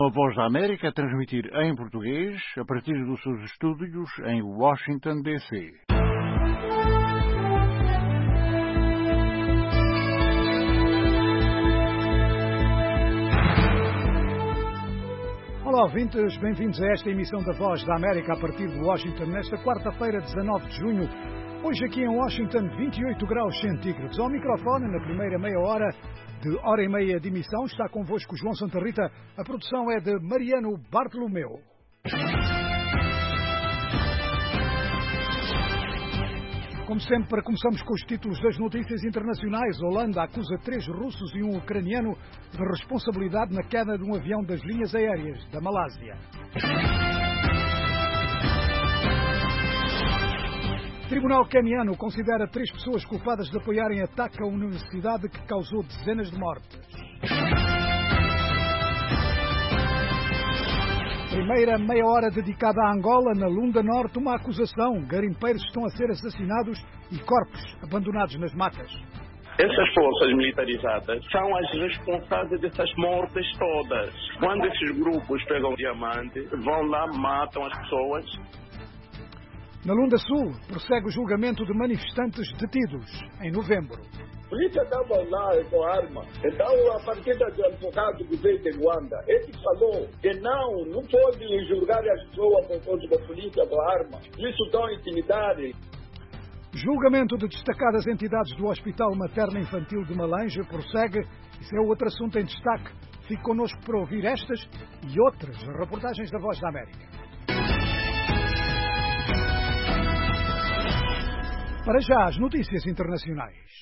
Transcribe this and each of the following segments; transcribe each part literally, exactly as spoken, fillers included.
A Voz da América a transmitir em português a partir dos seus estúdios em Washington, D C Olá, ouvintes, bem-vindos a esta emissão da Voz da América a partir de Washington, nesta quarta-feira, dezanove de junho. Hoje aqui em Washington, vinte e oito graus centígrados. Ao microfone, na primeira meia hora de hora e meia de emissão, está convosco João Santa Rita. A produção é de Mariano Bartolomeu. Como sempre, começamos com os títulos das notícias internacionais. Holanda acusa três russos e um ucraniano de responsabilidade na queda de um avião das linhas aéreas da Malásia. O Tribunal Queniano considera três pessoas culpadas de apoiarem ataque à universidade que causou dezenas de mortes. Primeira meia hora dedicada a Angola, na Lunda Norte, uma acusação. Garimpeiros estão a ser assassinados e corpos abandonados nas matas. Essas forças militarizadas são as responsáveis dessas mortes todas. Quando esses grupos pegam diamante, vão lá, matam as pessoas. Na Lunda Sul, prossegue o julgamento de manifestantes detidos em novembro. A polícia estava lá com arma. Então, a partir do advogado que veio de Luanda, ele falou que não, não pode julgar as pessoas por causa da polícia com arma. Isso dá intimidade. Julgamento de destacadas entidades do Hospital Materno Infantil de Malanje prossegue. Isso é outro assunto em destaque. Fique connosco para ouvir estas e outras reportagens da Voz da América. Para já, as notícias internacionais.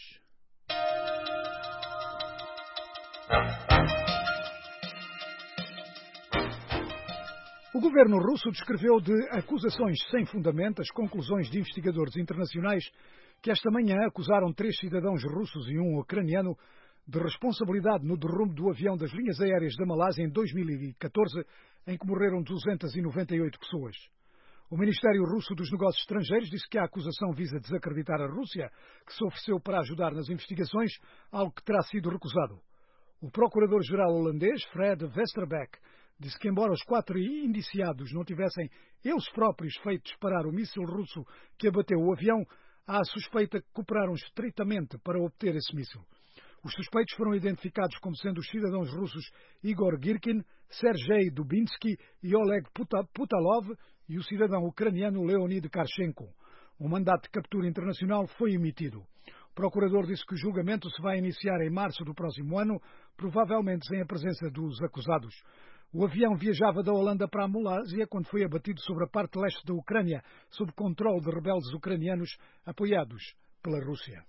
O governo russo descreveu de acusações sem fundamento as conclusões de investigadores internacionais que esta manhã acusaram três cidadãos russos e um ucraniano de responsabilidade no derrubo do avião das linhas aéreas da Malásia em dois mil e catorze, em que morreram duzentas e noventa e oito pessoas. O Ministério Russo dos Negócios Estrangeiros disse que a acusação visa desacreditar a Rússia, que se ofereceu para ajudar nas investigações, algo que terá sido recusado. O procurador-geral holandês, Fred Westerbeck, disse que, embora os quatro indiciados não tivessem eles próprios feito disparar o míssil russo que abateu o avião, há a suspeita que cooperaram estreitamente para obter esse míssil. Os suspeitos foram identificados como sendo os cidadãos russos Igor Girkin, Sergei Dubinsky e Oleg Putalov e o cidadão ucraniano Leonid Karchenko. Um mandato de captura internacional foi emitido. O procurador disse que o julgamento se vai iniciar em março do próximo ano, provavelmente sem a presença dos acusados. O avião viajava da Holanda para a Malásia quando foi abatido sobre a parte leste da Ucrânia, sob controle de rebeldes ucranianos apoiados pela Rússia.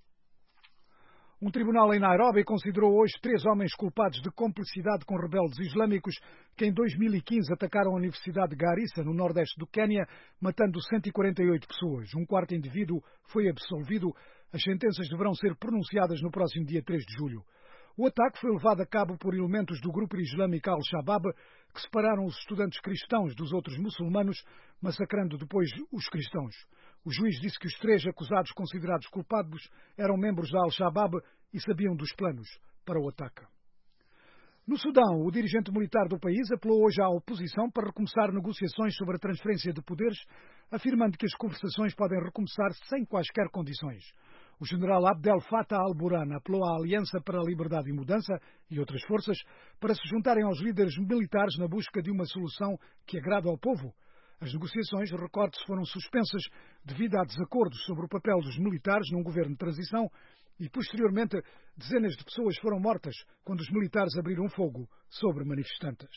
Um tribunal em Nairobi considerou hoje três homens culpados de cumplicidade com rebeldes islâmicos que em dois mil e quinze atacaram a Universidade de Garissa, no nordeste do Quênia, matando cento e quarenta e oito pessoas. Um quarto indivíduo foi absolvido. As sentenças deverão ser pronunciadas no próximo dia três de julho. O ataque foi levado a cabo por elementos do grupo islâmico Al-Shabaab, que separaram os estudantes cristãos dos outros muçulmanos, massacrando depois os cristãos. O juiz disse que os três acusados considerados culpados eram membros da Al-Shabaab e sabiam dos planos para o ataque. No Sudão, o dirigente militar do país apelou hoje à oposição para recomeçar negociações sobre a transferência de poderes, afirmando que as conversações podem recomeçar sem quaisquer condições. O general Abdel Fattah al-Burhan apelou à Aliança para a Liberdade e Mudança e outras forças para se juntarem aos líderes militares na busca de uma solução que agrade ao povo. As negociações, recorde-se, foram suspensas devido a desacordos sobre o papel dos militares num governo de transição e, posteriormente, dezenas de pessoas foram mortas quando os militares abriram fogo sobre manifestantes.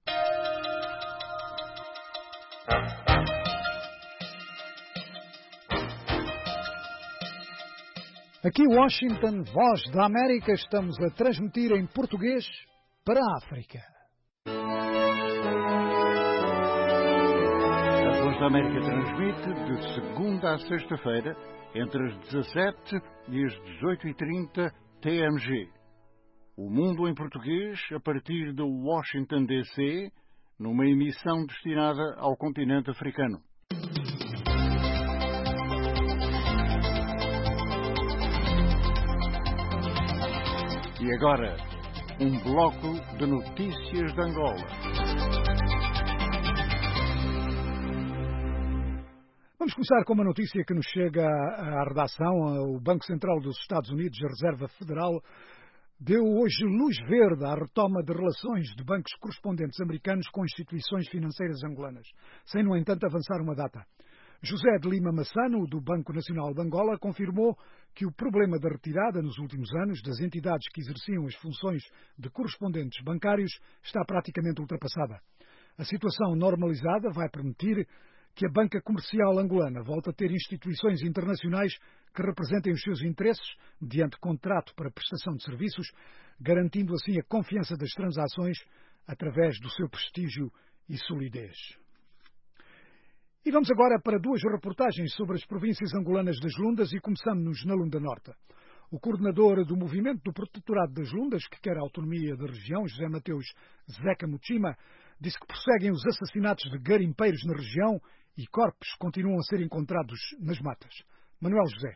Aqui em Washington, Voz da América, estamos a transmitir em português para a África. A Voz da América transmite de segunda a sexta-feira, entre as dezassete e as dezoito e trinta T M G. O Mundo em Português, a partir de Washington, D C, numa emissão destinada ao continente africano. E agora, um bloco de notícias de Angola. Vamos começar com uma notícia que nos chega à redação. O Banco Central dos Estados Unidos, a Reserva Federal, deu hoje luz verde à retoma de relações de bancos correspondentes americanos com instituições financeiras angolanas, sem, no entanto, avançar uma data. José de Lima Massano, do Banco Nacional de Angola, confirmou que o problema da retirada nos últimos anos das entidades que exerciam as funções de correspondentes bancários está praticamente ultrapassada. A situação normalizada vai permitir que a banca comercial angolana volte a ter instituições internacionais que representem os seus interesses mediante contrato para prestação de serviços, garantindo assim a confiança das transações através do seu prestígio e solidez. E vamos agora para duas reportagens sobre as províncias angolanas das Lundas e começamos na Lunda Norte. O coordenador do Movimento do Protetorado das Lundas, que quer a autonomia da região, José Mateus Zeca Mutima, disse que prosseguem os assassinatos de garimpeiros na região e corpos continuam a ser encontrados nas matas. Manuel José.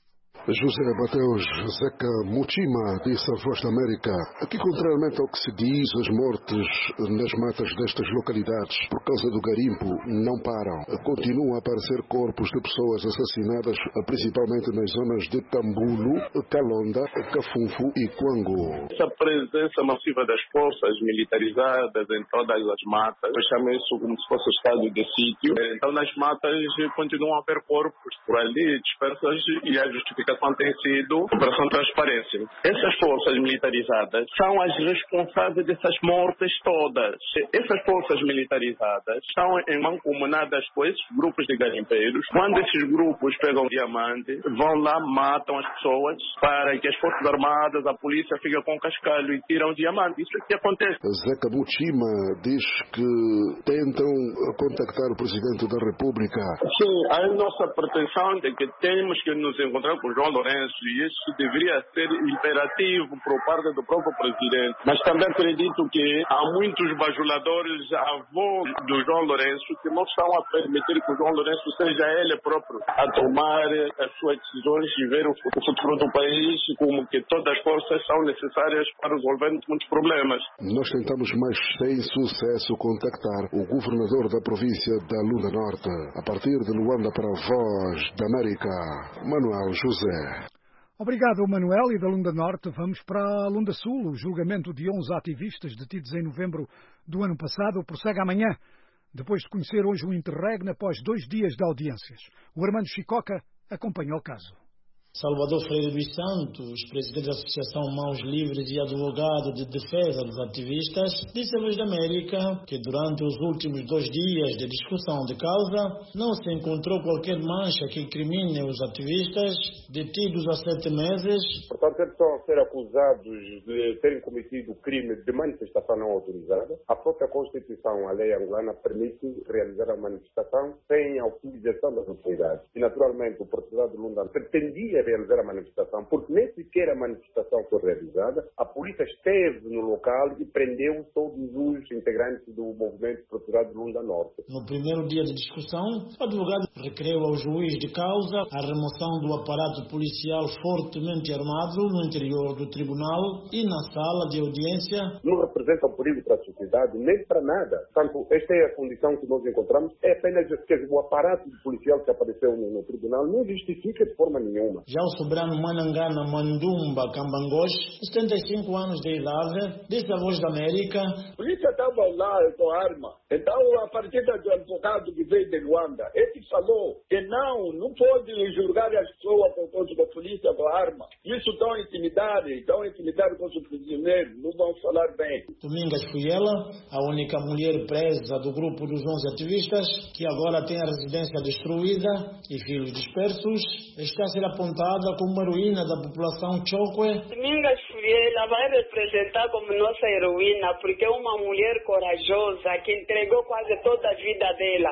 José Mateus Zeca Mutima disse à Voz da América que, contrariamente ao que se diz, as mortes nas matas destas localidades por causa do garimpo não param. Continuam a aparecer corpos de pessoas assassinadas, principalmente nas zonas de Tambulo, Calonda, Cafunfu e Cuango. Essa presença massiva das forças militarizadas em todas as matas, eu chamo isso como se fosse o estado de sítio. Então, nas matas continuam a haver corpos por ali dispersos e a justificação tem sido Operação Transparência. Essas forças militarizadas são as responsáveis dessas mortes todas. Essas forças militarizadas estão mancomunadas com esses grupos de garimpeiros. Quando esses grupos pegam diamante, vão lá, matam as pessoas para que as Forças Armadas, a polícia, fiquem com cascalho e tiram o diamante. Isso é que acontece. Zeca Mutima diz que tentam contactar o Presidente da República. Sim, a nossa pretensão é que temos que nos encontrar com João Lourenço, e isso deveria ser imperativo por parte do próprio presidente. Mas também acredito que há muitos bajuladores à voz do João Lourenço que não estão a permitir que o João Lourenço seja ele próprio a tomar as suas decisões e ver o futuro do país, como que todas as forças são necessárias para resolver muitos problemas. Nós tentamos, mas sem sucesso, contactar o governador da província da Lunda Norte, a partir de Luanda para a Voz da América, Manuel José. Obrigado, Manuel. E da Lunda Norte vamos para a Lunda Sul. O julgamento de onze ativistas detidos em novembro do ano passado prossegue amanhã, depois de conhecer hoje um interregno após dois dias de audiências. O Armando Chicoca acompanhou o caso. Salvador Freire dos Santos, presidente da Associação Mãos Livres e advogado de defesa dos ativistas, disse à Voz da América que durante os últimos dois dias de discussão de causa não se encontrou qualquer mancha que incrimine os ativistas detidos há sete meses. Portanto, eles estão a ser acusados de terem cometido crime de manifestação não autorizada. A própria Constituição, a lei angolana, permite realizar a manifestação sem autorização das autoridades. E, naturalmente, o Protetorado de Lunda pretendia realizar a manifestação, porque nem sequer a manifestação foi realizada. A polícia esteve no local e prendeu todos os integrantes do movimento Protetorado de Lunda Norte. No primeiro dia de discussão, o advogado requereu ao juiz de causa a remoção do aparato policial fortemente armado no interior do tribunal e na sala de audiência. Não representa um perigo para a sociedade, nem para nada. Portanto, esta é a condição que nós encontramos. É apenas que o aparato policial que apareceu no, no tribunal não justifica de forma nenhuma. Já o soberano Manangana Mandumba Cambangos, setenta e cinco anos de idade, disse à Voz da América: a polícia estava lá com arma. Então, a partir do advogado que veio de Luanda, ele falou que não, não pode julgar as pessoas por causa da polícia com arma. Isso dá intimidade, dá intimidade com os prisioneiros, não vão falar bem. Domingas Fuyela, a única mulher presa do grupo dos onze ativistas, que agora tem a residência destruída e filhos dispersos, está a ser apontada como uma heroína da população Chokwe. Domingas Fuyela vai representar como nossa heroína, porque é uma mulher corajosa que entregou quase toda a vida dela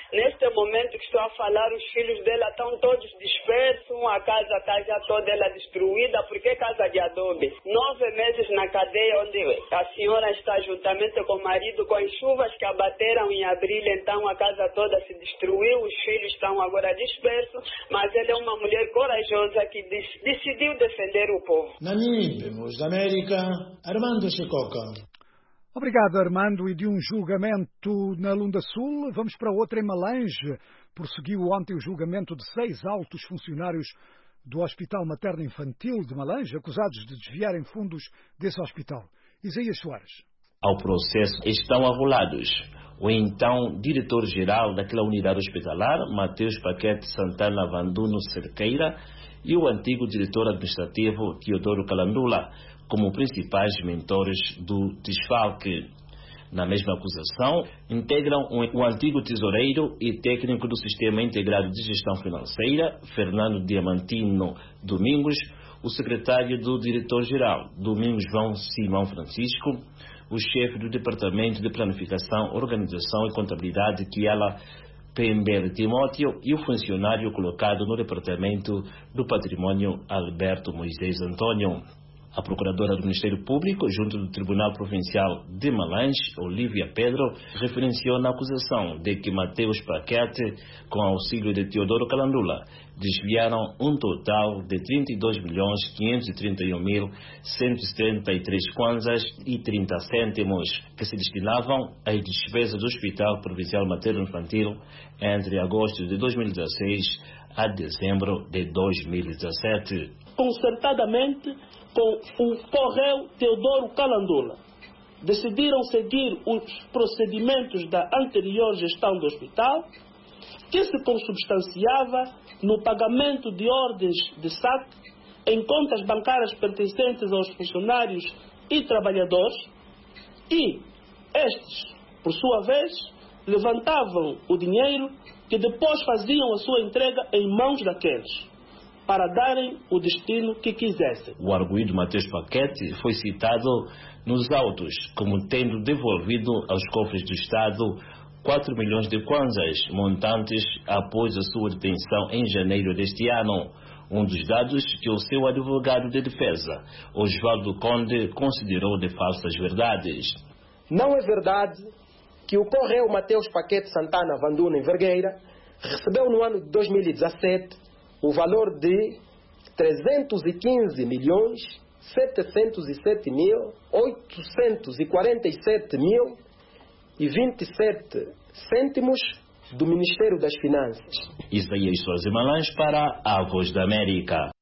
Neste momento que estou a falar, os filhos dela estão todos dispersos, a casa está já toda ela destruída, porque é casa de adobe. Nove meses na cadeia, onde a senhora está juntamente com o marido, com as chuvas que abateram em abril, então a casa toda se destruiu, os filhos estão agora dispersos, mas ela é uma mulher corajosa que decidiu defender o povo. Namíbia, Voz da América, Armando Chicoca. Obrigado, Armando. E de um julgamento na Lunda Sul, vamos para outra em Malange. Prosseguiu ontem o julgamento de seis altos funcionários do Hospital Materno Infantil de Malange, acusados de desviarem fundos desse hospital. Isaías Soares. Ao processo estão arrolados o então diretor-geral daquela unidade hospitalar, Mateus Paquete Santana Vanduno Cerqueira, e o antigo diretor administrativo, Teodoro Calandula, como principais mentores do desfalque. Na mesma acusação, integram o antigo tesoureiro e técnico do Sistema Integrado de Gestão Financeira, Fernando Diamantino Domingos, o secretário do diretor-geral, Domingos João Simão Francisco, o chefe do Departamento de Planificação, Organização e Contabilidade, Kiala Pember Timóteo, e o funcionário colocado no Departamento do Patrimônio, Alberto Moisés Antônio. A procuradora do Ministério Público, junto do Tribunal Provincial de Malange, Olívia Pedro, referenciou na acusação de que Mateus Paquete, com auxílio de Teodoro Calandula, desviaram um total de trinta e dois milhões quinhentos e trinta e um mil cento e setenta e três kwanzas e trinta cêntimos, que se destinavam às despesas do Hospital Provincial Materno Infantil entre agosto de dois mil e dezesseis a dezembro de dois mil e dezessete. Concertadamente com o Correio Teodoro Calandula, decidiram seguir os procedimentos da anterior gestão do hospital, que se consubstanciava no pagamento de ordens de saque em contas bancárias pertencentes aos funcionários e trabalhadores, e estes, por sua vez, levantavam o dinheiro que depois faziam a sua entrega em mãos daqueles, para darem o destino que quisessem. O arguido Mateus Paquete foi citado nos autos como tendo devolvido aos cofres do Estado quatro milhões de kwanzas, montantes após a sua detenção em janeiro deste ano. Um dos dados que o seu advogado de defesa, Osvaldo Conde, considerou de falsas verdades. Não é verdade que o Correio Mateus Paquete Santana Vanduno em Vergueira recebeu no ano de dois mil e dezassete o valor de trezentos e quinze milhões setecentos e sete mil oitocentos e quarenta e sete mil e vinte e sete cêntimos do Ministério das Finanças. Isaías Soares de Malange para a Voz da América.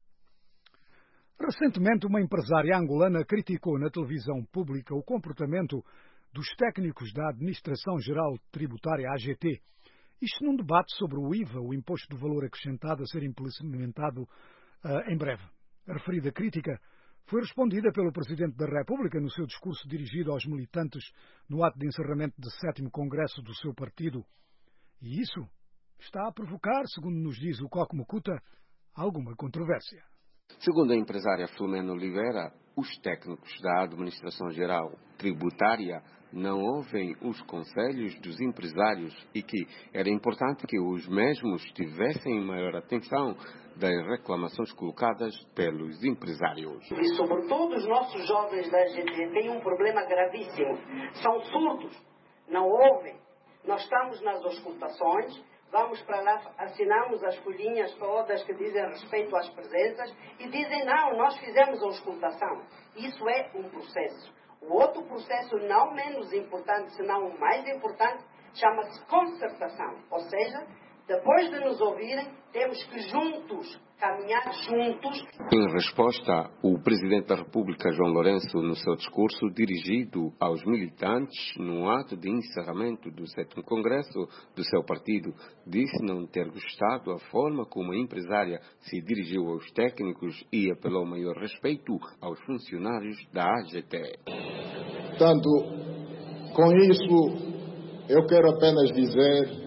Recentemente, uma empresária angolana criticou na televisão pública o comportamento dos técnicos da Administração Geral Tributária, A G T. Isto num debate sobre o I V A, o Imposto do Valor Acrescentado, a ser implementado uh, em breve. A referida crítica foi respondida pelo Presidente da República no seu discurso dirigido aos militantes no ato de encerramento do sétimo Congresso do seu partido. E isso está a provocar, segundo nos diz o Coco Mucuta, alguma controvérsia. Segundo a empresária Filomena Oliveira, os técnicos da Administração Geral Tributária não ouvem os conselhos dos empresários e que era importante que os mesmos tivessem maior atenção das reclamações colocadas pelos empresários. E sobretudo os nossos jovens da A G T têm um problema gravíssimo. São surdos, não ouvem. Nós estamos nas auscultações, vamos para lá, assinamos as folhinhas todas que dizem respeito às presenças e dizem não, nós fizemos a auscultação. Isso é um processo. O outro processo, não menos importante, senão o mais importante, chama-se concertação. Ou seja, depois de nos ouvirem, temos que juntos, caminhar juntos. Em resposta, o Presidente da República, João Lourenço, no seu discurso dirigido aos militantes no ato de encerramento do sétimo Congresso do seu partido, disse não ter gostado a forma como a empresária se dirigiu aos técnicos e apelou maior respeito aos funcionários da A G T. Portanto, com isso, eu quero apenas dizer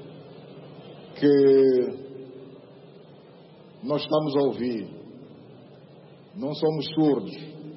que nós estamos a ouvir, não somos surdos.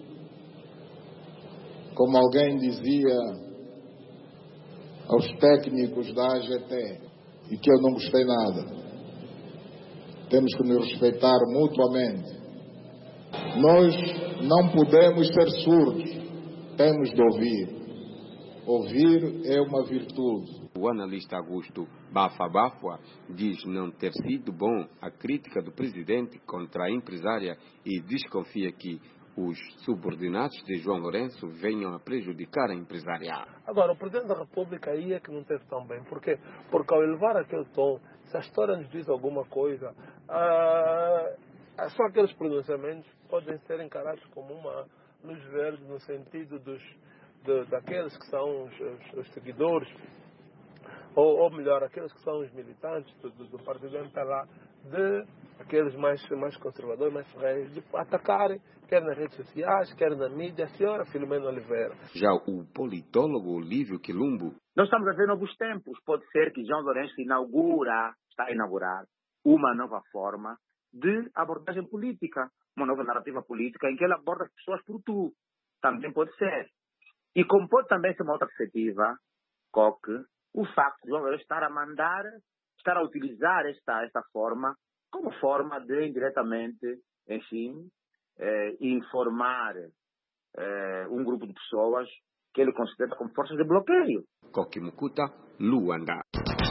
Como alguém dizia aos técnicos da A G T, e que eu não gostei nada. Temos que nos respeitar mutuamente. Nós não podemos ser surdos, temos de ouvir. Ouvir é uma virtude. O analista Augusto Bafa Bafua diz não ter sido bom a crítica do presidente contra a empresária e desconfia que os subordinados de João Lourenço venham a prejudicar a empresária. Agora, o Presidente da República aí é que não teve tão bem. Por quê? Porque ao elevar aquele tom, se a história nos diz alguma coisa, ah, só aqueles pronunciamentos podem ser encarados como uma luz verde no sentido dos, de, daqueles que são os, os, os seguidores, ou, ou melhor, aqueles que são os militantes do, do, do partido M P L A, de aqueles mais, mais conservadores, mais ferreiros, de atacarem, quer nas redes sociais, quer na mídia, a senhora Filomena Oliveira. Já o politólogo Olívio Quilumbo. Nós estamos a ver novos tempos. Pode ser que João Lourenço inaugura, está a inaugurar, uma nova forma de abordagem política, uma nova narrativa política em que ele aborda as pessoas por tu. Também pode ser. E como pode também ser uma outra perspectiva, Coque, o facto de João Lourenço estar a mandar, estar a utilizar esta, esta forma como forma de, indiretamente, enfim, eh, informar eh, um grupo de pessoas que ele considera como forças de bloqueio. Coque Mukuta, Luanda.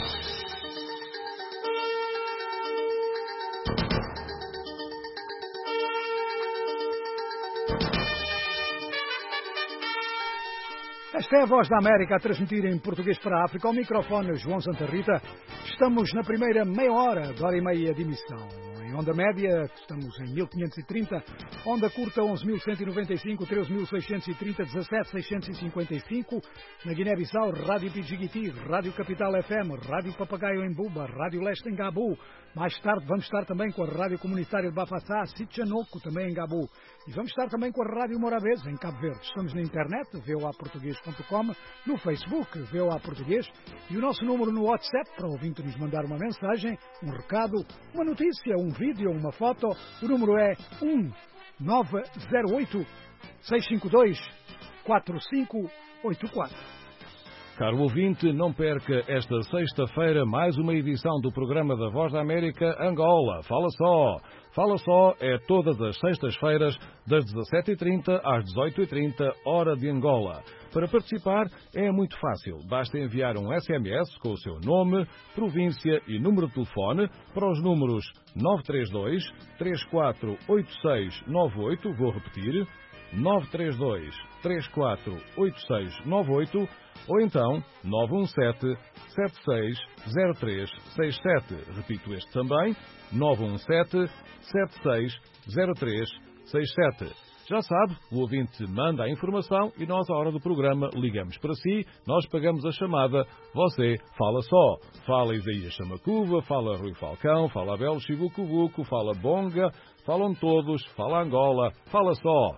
Esta é a Voz da América a transmitir em português para a África. Ao microfone, João Santa Rita. Estamos na primeira meia hora, de hora e meia de emissão. Em onda média, estamos em mil quinhentos e trinta. Onda curta, onze mil cento e noventa e cinco, treze mil seiscentos e trinta, dezassete mil seiscentos e cinquenta e cinco. Na Guiné-Bissau, Rádio Pidjigiti, Rádio Capital F M, Rádio Papagaio em Buba, Rádio Leste em Gabu. Mais tarde vamos estar também com a Rádio Comunitária de Bafassá, Sitchanoco, também em Gabu. E vamos estar também com a Rádio Morabeza, em Cabo Verde. Estamos na internet, v o a português ponto com, no Facebook, V O A Português, e o nosso número no WhatsApp, para o ouvinte nos mandar uma mensagem, um recado, uma notícia, um vídeo, uma foto. O número é um nove zero oito, seis cinco dois, quatro cinco oito quatro. Caro ouvinte, não perca esta sexta-feira mais uma edição do programa da Voz da América Angola. Fala só! Fala só é todas as sextas-feiras, das dezassete e trinta às dezoito e trinta, hora de Angola. Para participar é muito fácil. Basta enviar um S M S com o seu nome, província e número de telefone para os números nove três dois, três quatro oito seis nove oito, vou repetir, nove três dois, três quatro oito seis nove oito, ou então nove um sete, sete seis zero três seis sete. Repito este também, nove um sete, sete seis zero três seis sete. Já sabe, o ouvinte manda a informação e nós, à hora do programa, ligamos para si, nós pagamos a chamada, você fala só. Fala Isaías Chamacuva, fala Rui Falcão, fala Abel Chibucubuco, fala Bonga, falam todos, fala Angola, fala só.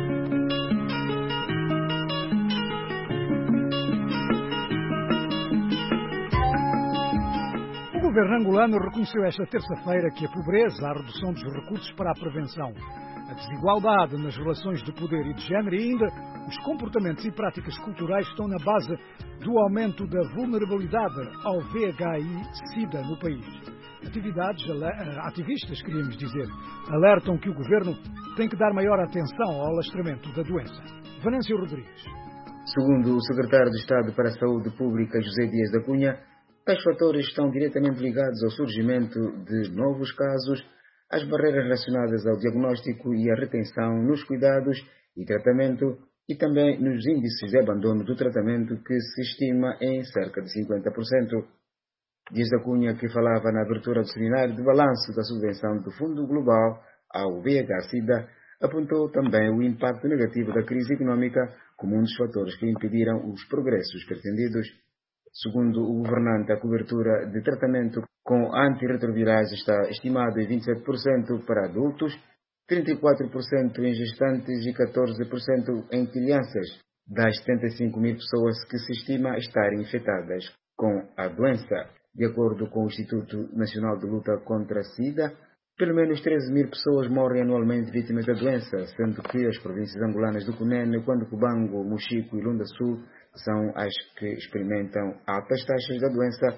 O governo angolano reconheceu esta terça-feira que a pobreza, a redução dos recursos para a prevenção, a desigualdade nas relações de poder e de género e ainda os comportamentos e práticas culturais estão na base do aumento da vulnerabilidade ao V I H-Sida no país. Atividades, ativistas, queríamos dizer, alertam que o governo tem que dar maior atenção ao alastramento da doença. Venâncio Rodrigues. Segundo o secretário de Estado para a Saúde Pública, José Dias da Cunha, tais fatores estão diretamente ligados ao surgimento de novos casos, às barreiras relacionadas ao diagnóstico e à retenção nos cuidados e tratamento e também nos índices de abandono do tratamento que se estima em cerca de cinquenta por cento. Dias da Cunha, que falava na abertura do seminário de balanço da subvenção do Fundo Global ao V I H-Sida, apontou também o impacto negativo da crise econômica como um dos fatores que impediram os progressos pretendidos. Segundo o governante, a cobertura de tratamento com antirretrovirais está estimada em vinte e sete por cento para adultos, trinta e quatro por cento em gestantes e catorze por cento em crianças, das setenta e cinco mil pessoas que se estima estarem infectadas com a doença. De acordo com o Instituto Nacional de Luta contra a SIDA, pelo menos treze mil pessoas morrem anualmente vítimas da doença, sendo que as províncias angolanas do Cunene, Cubango, Mochico e Lunda Sul são as que experimentam altas taxas da doença,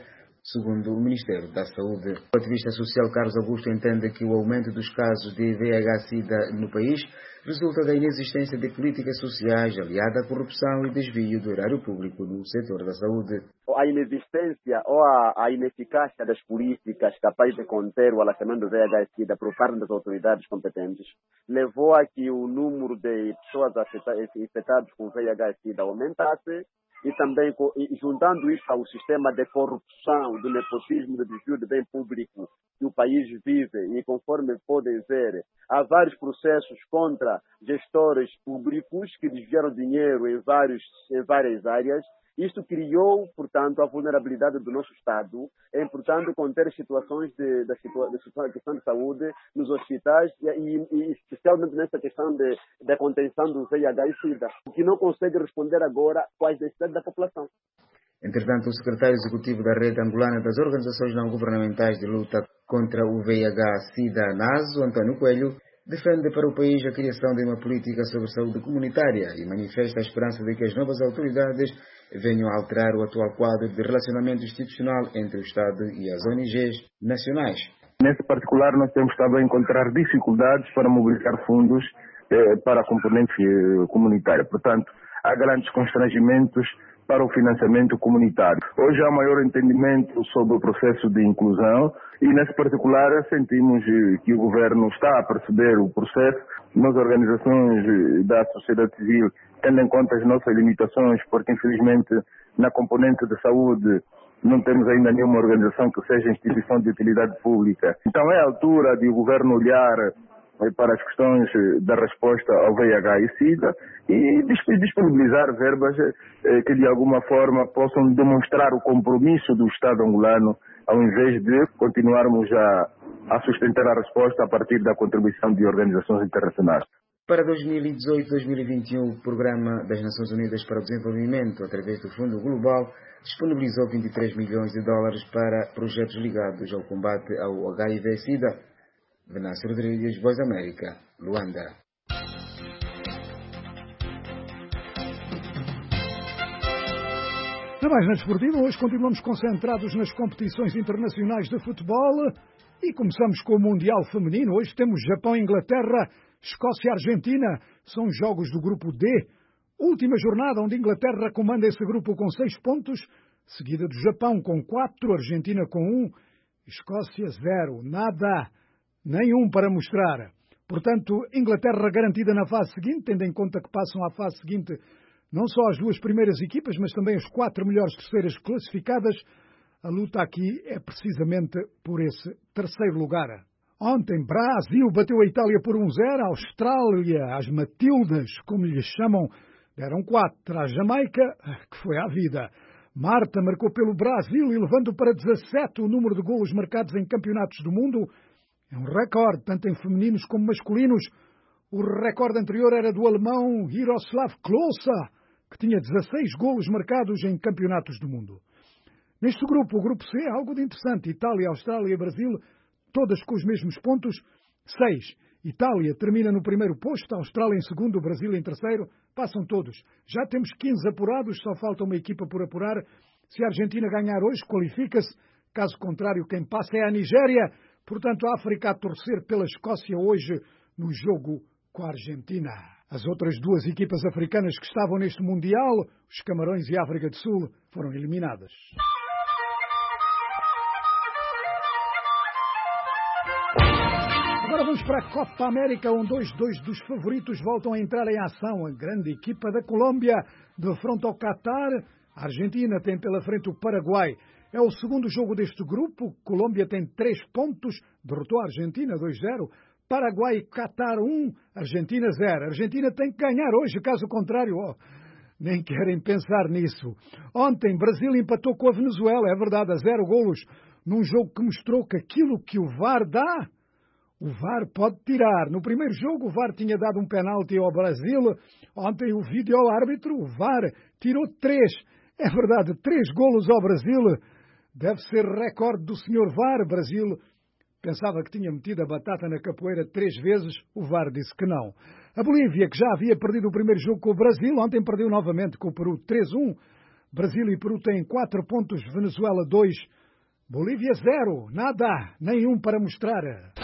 segundo o Ministério da Saúde. O ativista social Carlos Augusto entende que o aumento dos casos de V I H-Sida no país resulta da inexistência de políticas sociais aliada à corrupção e desvio do erário público no setor da saúde. A inexistência ou a, a ineficácia das políticas capazes de conter o alassamento do V I H-Sida por parte das autoridades competentes levou a que o número de pessoas infectadas com V I H-Sida aumentasse e também e juntando isso ao sistema de corrupção, do nepotismo, do desvio de bem público que o país vive e conforme podem ver, há vários processos contra gestores públicos que desviaram dinheiro em, vários, em várias áreas. Isto criou, portanto, a vulnerabilidade do nosso Estado em, portanto, conter situações de, de, situa de questão de saúde nos hospitais e, e especialmente nessa questão de, de contenção do V I H e SIDA, que não consegue responder agora às necessidades da população. Entretanto, o secretário executivo da Rede Angolana das Organizações Não Governamentais de Luta contra o V I H-Sida, NASO, António Coelho, defende para o país a criação de uma política sobre saúde comunitária e manifesta a esperança de que as novas autoridades venham a alterar o atual quadro de relacionamento institucional entre o Estado e as O N Gs nacionais. Nesse particular, nós temos estado a encontrar dificuldades para mobilizar fundos eh, para a componente eh, comunitária. Portanto, há grandes constrangimentos para o financiamento comunitário. Hoje há maior entendimento sobre o processo de inclusão e, nesse particular, sentimos que o governo está a perceber o processo. Nós, organizações da sociedade civil, tendo em conta as nossas limitações, porque, infelizmente, na componente de saúde, não temos ainda nenhuma organização que seja instituição de utilidade pública. Então, é a altura de o governo olhar para as questões da resposta ao V I H e SIDA e disponibilizar verbas que de alguma forma possam demonstrar o compromisso do Estado angolano ao invés de continuarmos a, a sustentar a resposta a partir da contribuição de organizações internacionais. Para dois mil e dezoito a dois mil e vinte e um, o Programa das Nações Unidas para o Desenvolvimento, através do Fundo Global, disponibilizou vinte e três milhões de dólares para projetos ligados ao combate ao H I V SIDA. Venâncio Rodrigues, Voz da América, Luanda. Na mais na desportiva, hoje continuamos concentrados nas competições internacionais de futebol e começamos com o Mundial Feminino. Hoje temos Japão, Inglaterra, Escócia e Argentina. São jogos do grupo D. Última jornada onde Inglaterra comanda esse grupo com seis pontos, seguida do Japão com quatro, Argentina com um, Escócia zero. Nada. Nenhum para mostrar. Portanto, Inglaterra garantida na fase seguinte, tendo em conta que passam à fase seguinte não só as duas primeiras equipas, mas também as quatro melhores terceiras classificadas. A luta aqui é precisamente por esse terceiro lugar. Ontem, Brasil bateu a Itália por um zero, a Austrália, as Matildas, como lhes chamam, deram quatro à Jamaica, que foi à vida. Marta marcou pelo Brasil, elevando para dezassete o número de golos marcados em campeonatos do mundo. É um recorde, tanto em femininos como masculinos. O recorde anterior era do alemão Miroslav Klose, que tinha dezasseis golos marcados em campeonatos do mundo. Neste grupo, o grupo C, é algo de interessante. Itália, Austrália e Brasil, todas com os mesmos pontos, seis. Itália termina no primeiro posto, a Austrália em segundo, o Brasil em terceiro, passam todos. Já temos quinze apurados, só falta uma equipa por apurar. Se a Argentina ganhar hoje, qualifica-se. Caso contrário, quem passa é a Nigéria. Portanto, a África a torcer pela Escócia hoje no jogo com a Argentina. As outras duas equipas africanas que estavam neste Mundial, os Camarões e a África do Sul, foram eliminadas. Agora vamos para a Copa América, onde dois, dois dos favoritos voltam a entrar em ação. A grande equipa da Colômbia, de frente ao Catar. A Argentina tem pela frente o Paraguai. É o segundo jogo deste grupo. Colômbia tem três pontos, derrotou a Argentina dois zero. Paraguai e Catar um, Argentina zero. A Argentina tem que ganhar hoje, caso contrário, oh, nem querem pensar nisso. Ontem, Brasil empatou com a Venezuela, é verdade, a zero golos, num jogo que mostrou que aquilo que o V A R dá, o V A R pode tirar. No primeiro jogo, o V A R tinha dado um penalti ao Brasil. Ontem, o vídeo-árbitro, o V A R, tirou três. É verdade, três golos ao Brasil. Deve ser recorde do senhor V A R. Brasil pensava que tinha metido a batata na capoeira três vezes. O V A R disse que não. A Bolívia, que já havia perdido o primeiro jogo com o Brasil, ontem perdeu novamente com o Peru três um. Brasil e Peru têm quatro pontos, Venezuela dois. Bolívia zero, nada, nenhum para mostrar.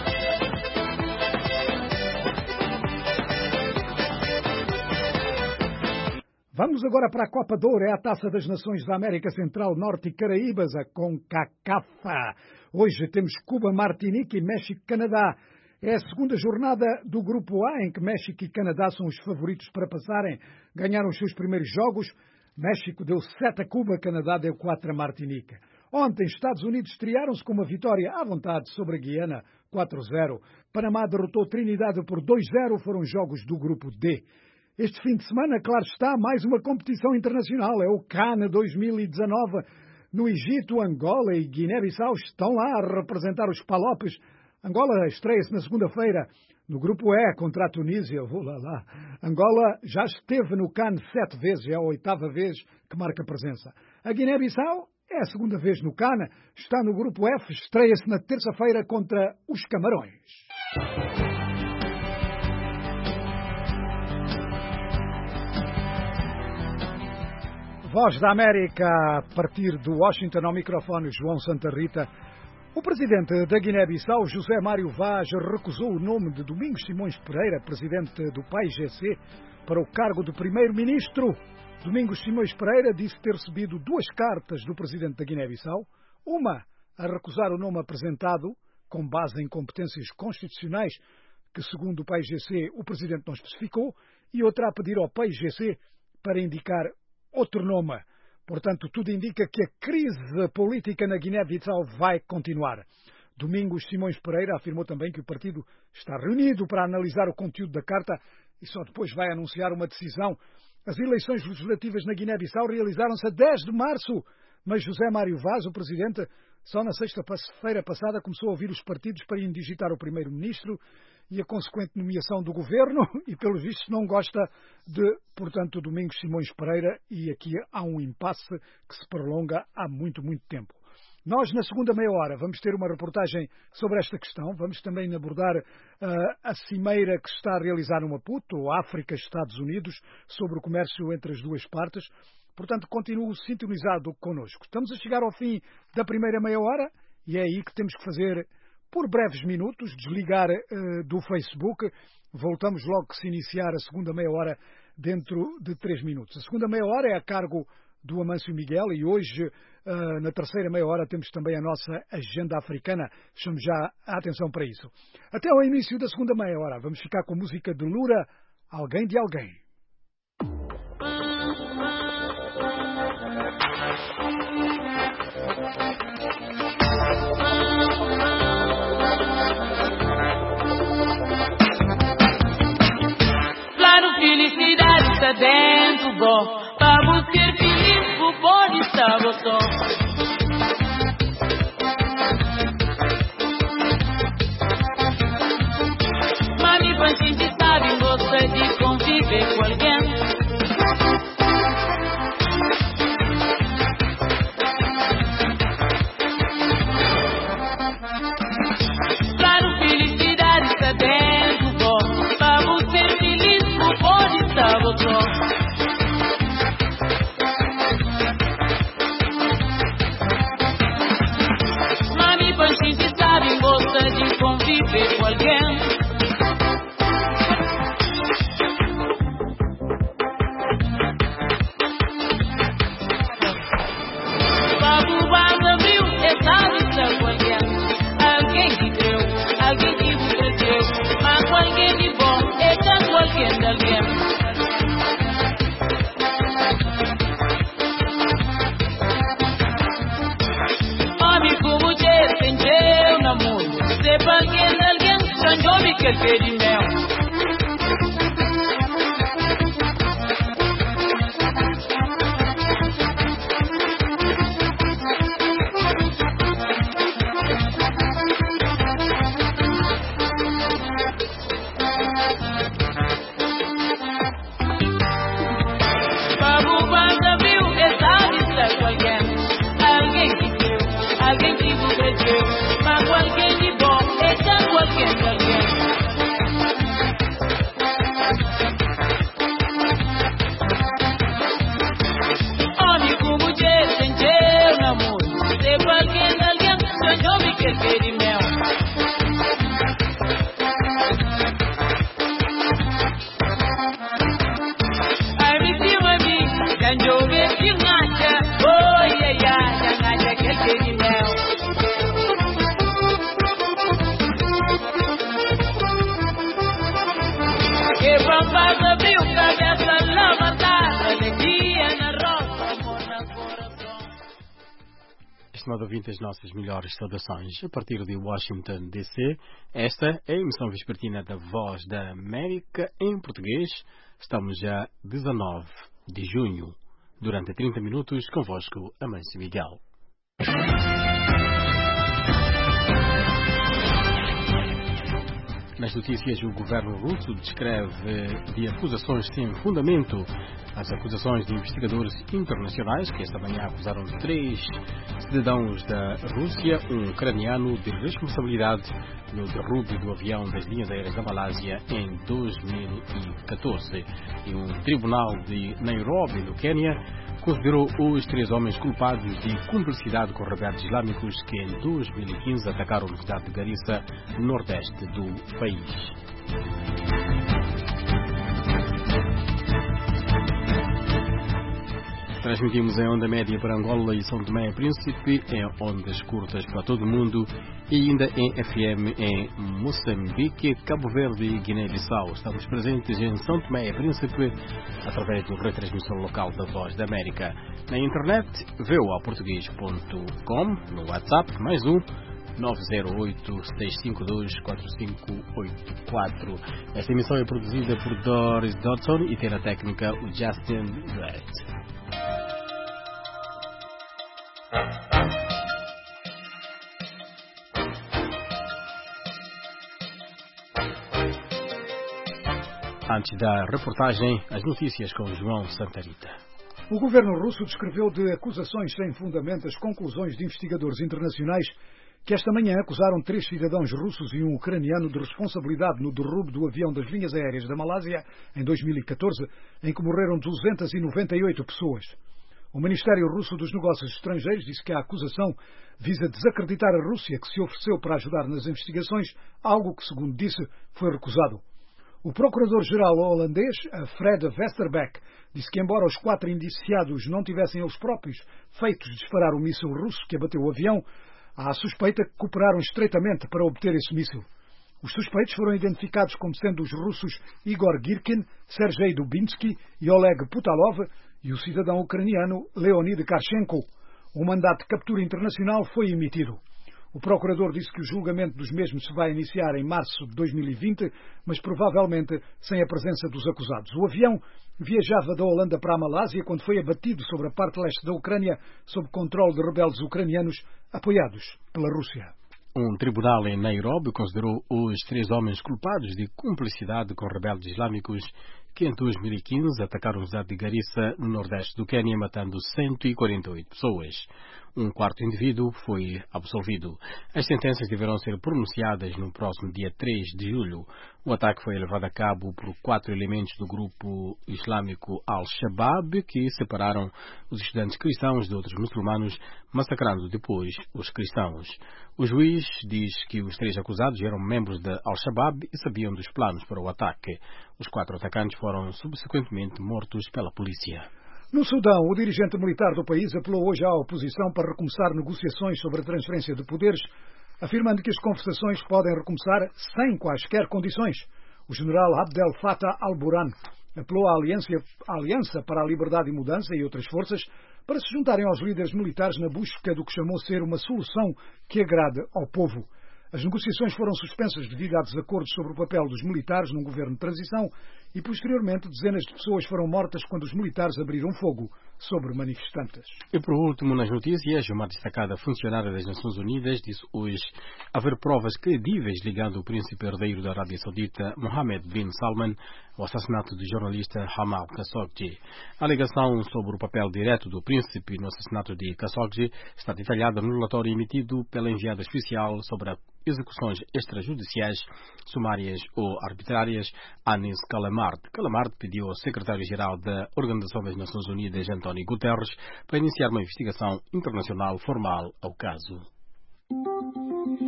Vamos agora para a Copa de Ouro, é a Taça das Nações da América Central, Norte e Caraíbas, a CONCACAF. Hoje temos Cuba, Martinique e México, Canadá. É a segunda jornada do Grupo A, em que México e Canadá são os favoritos para passarem. Ganharam os seus primeiros jogos. México deu sete a Cuba, Canadá deu quatro a Martinique. Ontem, Estados Unidos estrearam-se com uma vitória à vontade sobre a Guiana, quatro a zero. Panamá derrotou Trinidade por dois a zero, foram jogos do Grupo D. Este fim de semana, claro está, mais uma competição internacional. É o CAN dois mil e dezanove. No Egito, Angola e Guiné-Bissau estão lá a representar os palopes. Angola estreia-se na segunda-feira no Grupo E contra a Tunísia. Oh, lá, lá. Angola já esteve no CAN sete vezes, é a oitava vez que marca presença. A Guiné-Bissau é a segunda vez no CAN, está no Grupo F, estreia-se na terça-feira contra os Camarões. Voz da América, a partir de Washington, ao microfone João Santa Rita. O presidente da Guiné-Bissau, José Mário Vaz, recusou o nome de Domingos Simões Pereira, presidente do P A I G C, para o cargo de primeiro-ministro. Domingos Simões Pereira disse ter recebido duas cartas do presidente da Guiné-Bissau, uma a recusar o nome apresentado, com base em competências constitucionais, que segundo o P A I G C o presidente não especificou, e outra a pedir ao P A I G C para indicar outro nome. Portanto, tudo indica que a crise política na Guiné-Bissau vai continuar. Domingos Simões Pereira afirmou também que o partido está reunido para analisar o conteúdo da carta e só depois vai anunciar uma decisão. As eleições legislativas na Guiné-Bissau realizaram-se a dez de março, mas José Mário Vaz, o presidente, só na sexta-feira passada começou a ouvir os partidos para indigitar o primeiro-ministro e a consequente nomeação do governo e, pelos vistos, não gosta de, portanto, Domingos Simões Pereira, e aqui há um impasse que se prolonga há muito, muito tempo. Nós, na segunda meia hora, vamos ter uma reportagem sobre esta questão. Vamos também abordar uh, a cimeira que se está a realizar no Maputo, África, Estados Unidos, sobre o comércio entre as duas partes. Portanto, continuo sintonizado connosco. Estamos a chegar ao fim da primeira meia hora e é aí que temos que fazer, por breves minutos, desligar uh, do Facebook. Voltamos logo que se iniciar a segunda meia hora dentro de três minutos. A segunda meia hora é a cargo do Amâncio Miguel e hoje, uh, na terceira meia hora, temos também a nossa agenda africana. Chamo já a atenção para isso. Até ao início da segunda meia hora, vamos ficar com a música de Lura, Alguém de Alguém. Claro, felicidade está dentro, bom. Vamos ser felizes, o bom está botão. Mami, pra gente sabe, gosta de conviver com alguém. Claro, felicidade está dentro, bom. Vamos ser felizes, o bom está botão. Gosta de conviver com alguém. Babu Banda abriu essa lista com alguém. Alguém que creu, alguém que nunca creu, mas alguém de bom, é tanto alguém de alguém. Sepa que alguém chanjou-me que ele de mel. Babu Banda viu essa lista com alguém. Alguém que creu, alguém que nunca creu, mas alguém de bom. Alguém, alguém. Estimado ouvinte, as nossas melhores saudações a partir de Washington, D C. Esta é a emissão vespertina da Voz da América em português. Estamos já dezanove de junho. Durante trinta minutos, convosco, Amâncio Miguel. Nas notícias, o governo russo descreve de acusações sem fundamento as acusações de investigadores internacionais que esta manhã acusaram três cidadãos da Rússia, um ucraniano, de responsabilidade no derrube do avião das linhas aéreas da Malásia em dois mil e catorze. E um tribunal de Nairobi, no Quênia, considerou os três homens culpados de cumplicidade com rebeldes islâmicos que em dois mil e quinze atacaram a Universidade de Garissa, no nordeste do país. Transmitimos em onda média para Angola e São Tomé e Príncipe, em ondas curtas para todo o mundo e ainda em F M em Moçambique, Cabo Verde e Guiné-Bissau. Estamos presentes em São Tomé e Príncipe através da retransmissão local da Voz da América. Na internet, v o a português ponto com, no WhatsApp, mais um, nove zero oito, seis cinco dois, quatro cinco oito quatro. Esta emissão é produzida por Doris Dodson e tem na técnica o Justin Brett. Antes da reportagem, as notícias com João Santarita. O governo russo descreveu de acusações sem fundamento as conclusões de investigadores internacionais que esta manhã acusaram três cidadãos russos e um ucraniano de responsabilidade no derrube do avião das linhas aéreas da Malásia em dois mil e catorze, em que morreram duzentas e noventa e oito pessoas. O Ministério Russo dos Negócios Estrangeiros disse que a acusação visa desacreditar a Rússia, que se ofereceu para ajudar nas investigações, algo que, segundo disse, foi recusado. O procurador-geral holandês, Fred Westerbeck, disse que, embora os quatro indiciados não tivessem eles próprios feitos disparar o míssil russo que abateu o avião, há a suspeita que cooperaram estreitamente para obter esse míssil. Os suspeitos foram identificados como sendo os russos Igor Girkin, Sergei Dubinsky e Oleg Putalov e o cidadão ucraniano Leonid Karchenko. Um mandato de captura internacional foi emitido. O procurador disse que o julgamento dos mesmos se vai iniciar em março de dois mil e vinte, mas provavelmente sem a presença dos acusados. O avião viajava da Holanda para a Malásia quando foi abatido sobre a parte leste da Ucrânia sob controle de rebeldes ucranianos apoiados pela Rússia. Um tribunal em Nairobi considerou os três homens culpados de cumplicidade com rebeldes islâmicos que em dois mil e quinze atacaram a cidade de Garissa, no nordeste do Quênia, matando cento e quarenta e oito pessoas. Um quarto indivíduo foi absolvido. As sentenças deverão ser pronunciadas no próximo dia três de julho. O ataque foi levado a cabo por quatro elementos do grupo islâmico Al-Shabaab, que separaram os estudantes cristãos de outros muçulmanos, massacrando depois os cristãos. O juiz diz que os três acusados eram membros da Al-Shabaab e sabiam dos planos para o ataque. Os quatro atacantes foram subsequentemente mortos pela polícia. No Sudão, o dirigente militar do país apelou hoje à oposição para recomeçar negociações sobre a transferência de poderes, afirmando que as conversações podem recomeçar sem quaisquer condições. O general Abdel Fattah al-Burhan apelou à Aliança, à Aliança para a Liberdade e Mudança e outras forças para se juntarem aos líderes militares na busca do que chamou ser uma solução que agrade ao povo. As negociações foram suspensas devido a desacordos sobre o papel dos militares num governo de transição e, posteriormente, dezenas de pessoas foram mortas quando os militares abriram fogo sobre manifestantes. E, por último, nas notícias, uma destacada funcionária das Nações Unidas disse hoje haver provas credíveis ligando o príncipe herdeiro da Arábia Saudita, Mohammed bin Salman, ao assassinato do jornalista Jamal Khashoggi. A alegação sobre o papel direto do príncipe no assassinato de Khashoggi está detalhada no relatório emitido pela enviada especial sobre a execuções extrajudiciais, sumárias ou arbitrárias, Anis Kalamard. Kalamard pediu ao secretário-geral da Organização das Nações Unidas, António Guterres, para iniciar uma investigação internacional formal ao caso.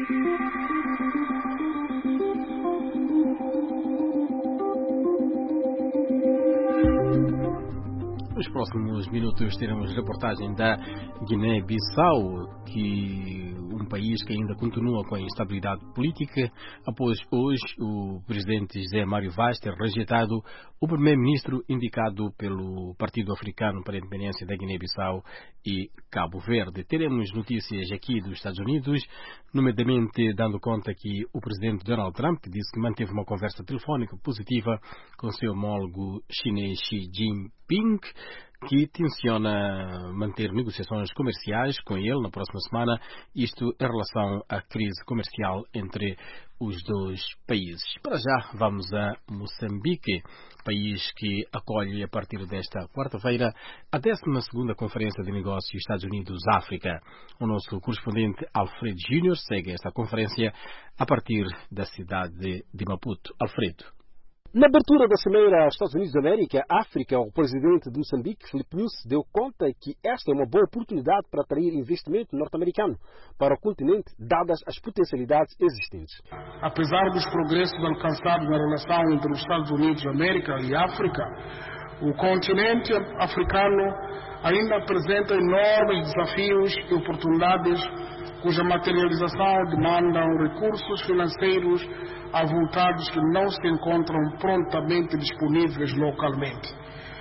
Nos próximos minutos teremos reportagem da Guiné-Bissau, que um país que ainda continua com a instabilidade política, após hoje o presidente José Mário Vaz ter rejeitado o primeiro-ministro indicado pelo Partido Africano para a Independência da Guiné-Bissau e Cabo Verde. Teremos notícias aqui dos Estados Unidos, nomeadamente dando conta que o presidente Donald Trump disse que manteve uma conversa telefónica positiva com seu homólogo chinês Xi Jinping, que tenciona manter negociações comerciais com ele na próxima semana, isto em relação à crise comercial entre os dois países. Para já, vamos a Moçambique, país que acolhe a partir desta quarta-feira a décima segunda Conferência de Negócios Estados Unidos-África. O nosso correspondente Alfredo Júnior segue esta conferência a partir da cidade de Maputo. Alfredo. Na abertura da Cimeira Estados Unidos da América, África, o presidente de Moçambique, Filipe Nyusi, deu conta que esta é uma boa oportunidade para atrair investimento norte-americano para o continente, dadas as potencialidades existentes. Apesar dos progressos alcançados na relação entre os Estados Unidos da América e África, o continente africano ainda apresenta enormes desafios e oportunidades cuja materialização demandam recursos financeiros avultados que não se encontram prontamente disponíveis localmente.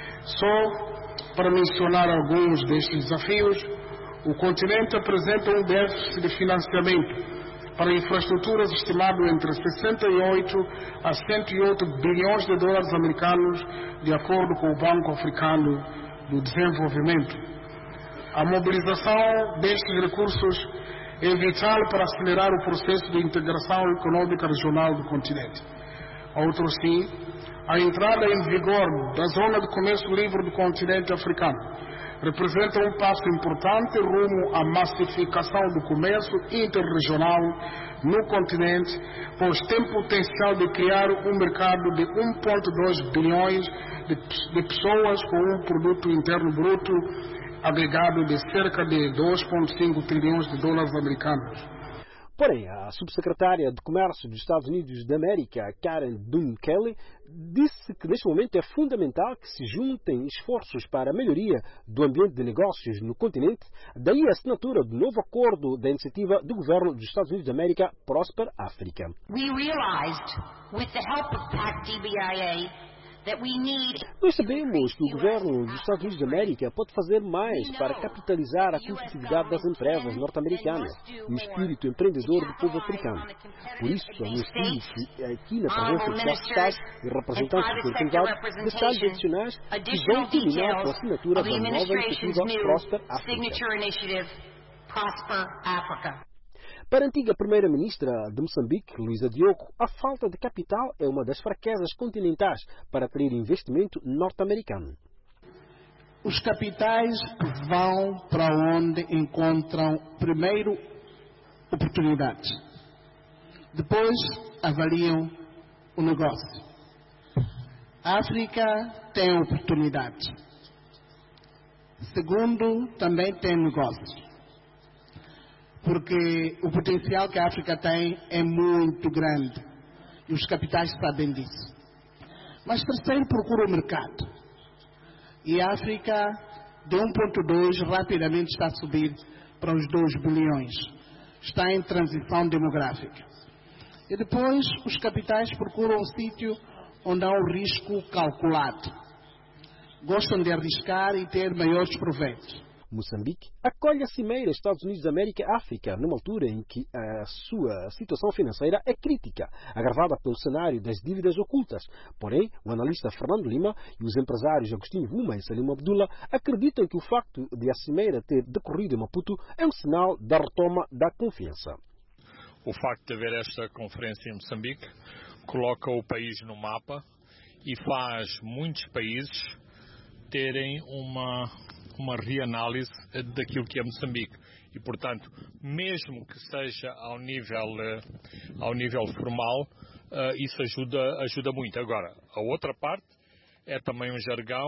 Só para mencionar alguns destes desafios, o continente apresenta um déficit de financiamento para infraestruturas estimado entre sessenta e oito a cento e oito bilhões de dólares americanos, de acordo com o Banco Africano do Desenvolvimento. A mobilização destes recursos é vital para acelerar o processo de integração econômica regional do continente. Outro sim, a entrada em vigor da Zona de Comércio Livre do continente africano representa um passo importante rumo à massificação do comércio interregional no continente, pois tem potencial de criar um mercado de um vírgula dois bilhões de, de pessoas com um produto interno bruto agregado de cerca de dois vírgula cinco trilhões de dólares americanos. Porém, a subsecretária de Comércio dos Estados Unidos da América, Karen Dunn Kelly, disse que neste momento é fundamental que se juntem esforços para a melhoria do ambiente de negócios no continente, daí a assinatura do novo acordo da iniciativa do governo dos Estados Unidos da América, Prosper Africa. We realized, with the help of PAC-D B I A, nós sabemos que o governo dos Estados Unidos da América pode fazer mais para capitalizar a competitividade das empresas norte-americanas e o espírito empreendedor do povo africano. Por isso, anuncio que aqui na presença dos nossos Estados e representantes do setor privado, detalhes adicionais que vão culminar com a assinatura da nova iniciativa Prosper Africa. Para a antiga primeira-ministra de Moçambique, Luísa Diogo, a falta de capital é uma das fraquezas continentais para atrair investimento norte-americano. Os capitais vão para onde encontram, primeiro, oportunidades. Depois, avaliam o negócio. A África tem oportunidades. Segundo, também tem negócios. Porque o potencial que a África tem é muito grande e os capitais sabem disso. Mas terceiro, procura o mercado. E a África, de um vírgula dois, rapidamente está a subir para os dois bilhões. Está em transição demográfica. E depois, os capitais procuram um sítio onde há um risco calculado. Gostam de arriscar e ter maiores proveitos. Moçambique acolhe a Cimeira Estados Unidos da América-África numa altura em que a sua situação financeira é crítica, agravada pelo cenário das dívidas ocultas. Porém, o analista Fernando Lima e os empresários Agostinho Vuma e Salim Abdullah acreditam que o facto de a Cimeira ter decorrido em Maputo é um sinal da retoma da confiança. O facto de haver esta conferência em Moçambique coloca o país no mapa e faz muitos países terem uma... uma reanálise daquilo que é Moçambique. E, portanto, mesmo que seja ao nível, ao nível formal, isso ajuda, ajuda muito. Agora, a outra parte é também um jargão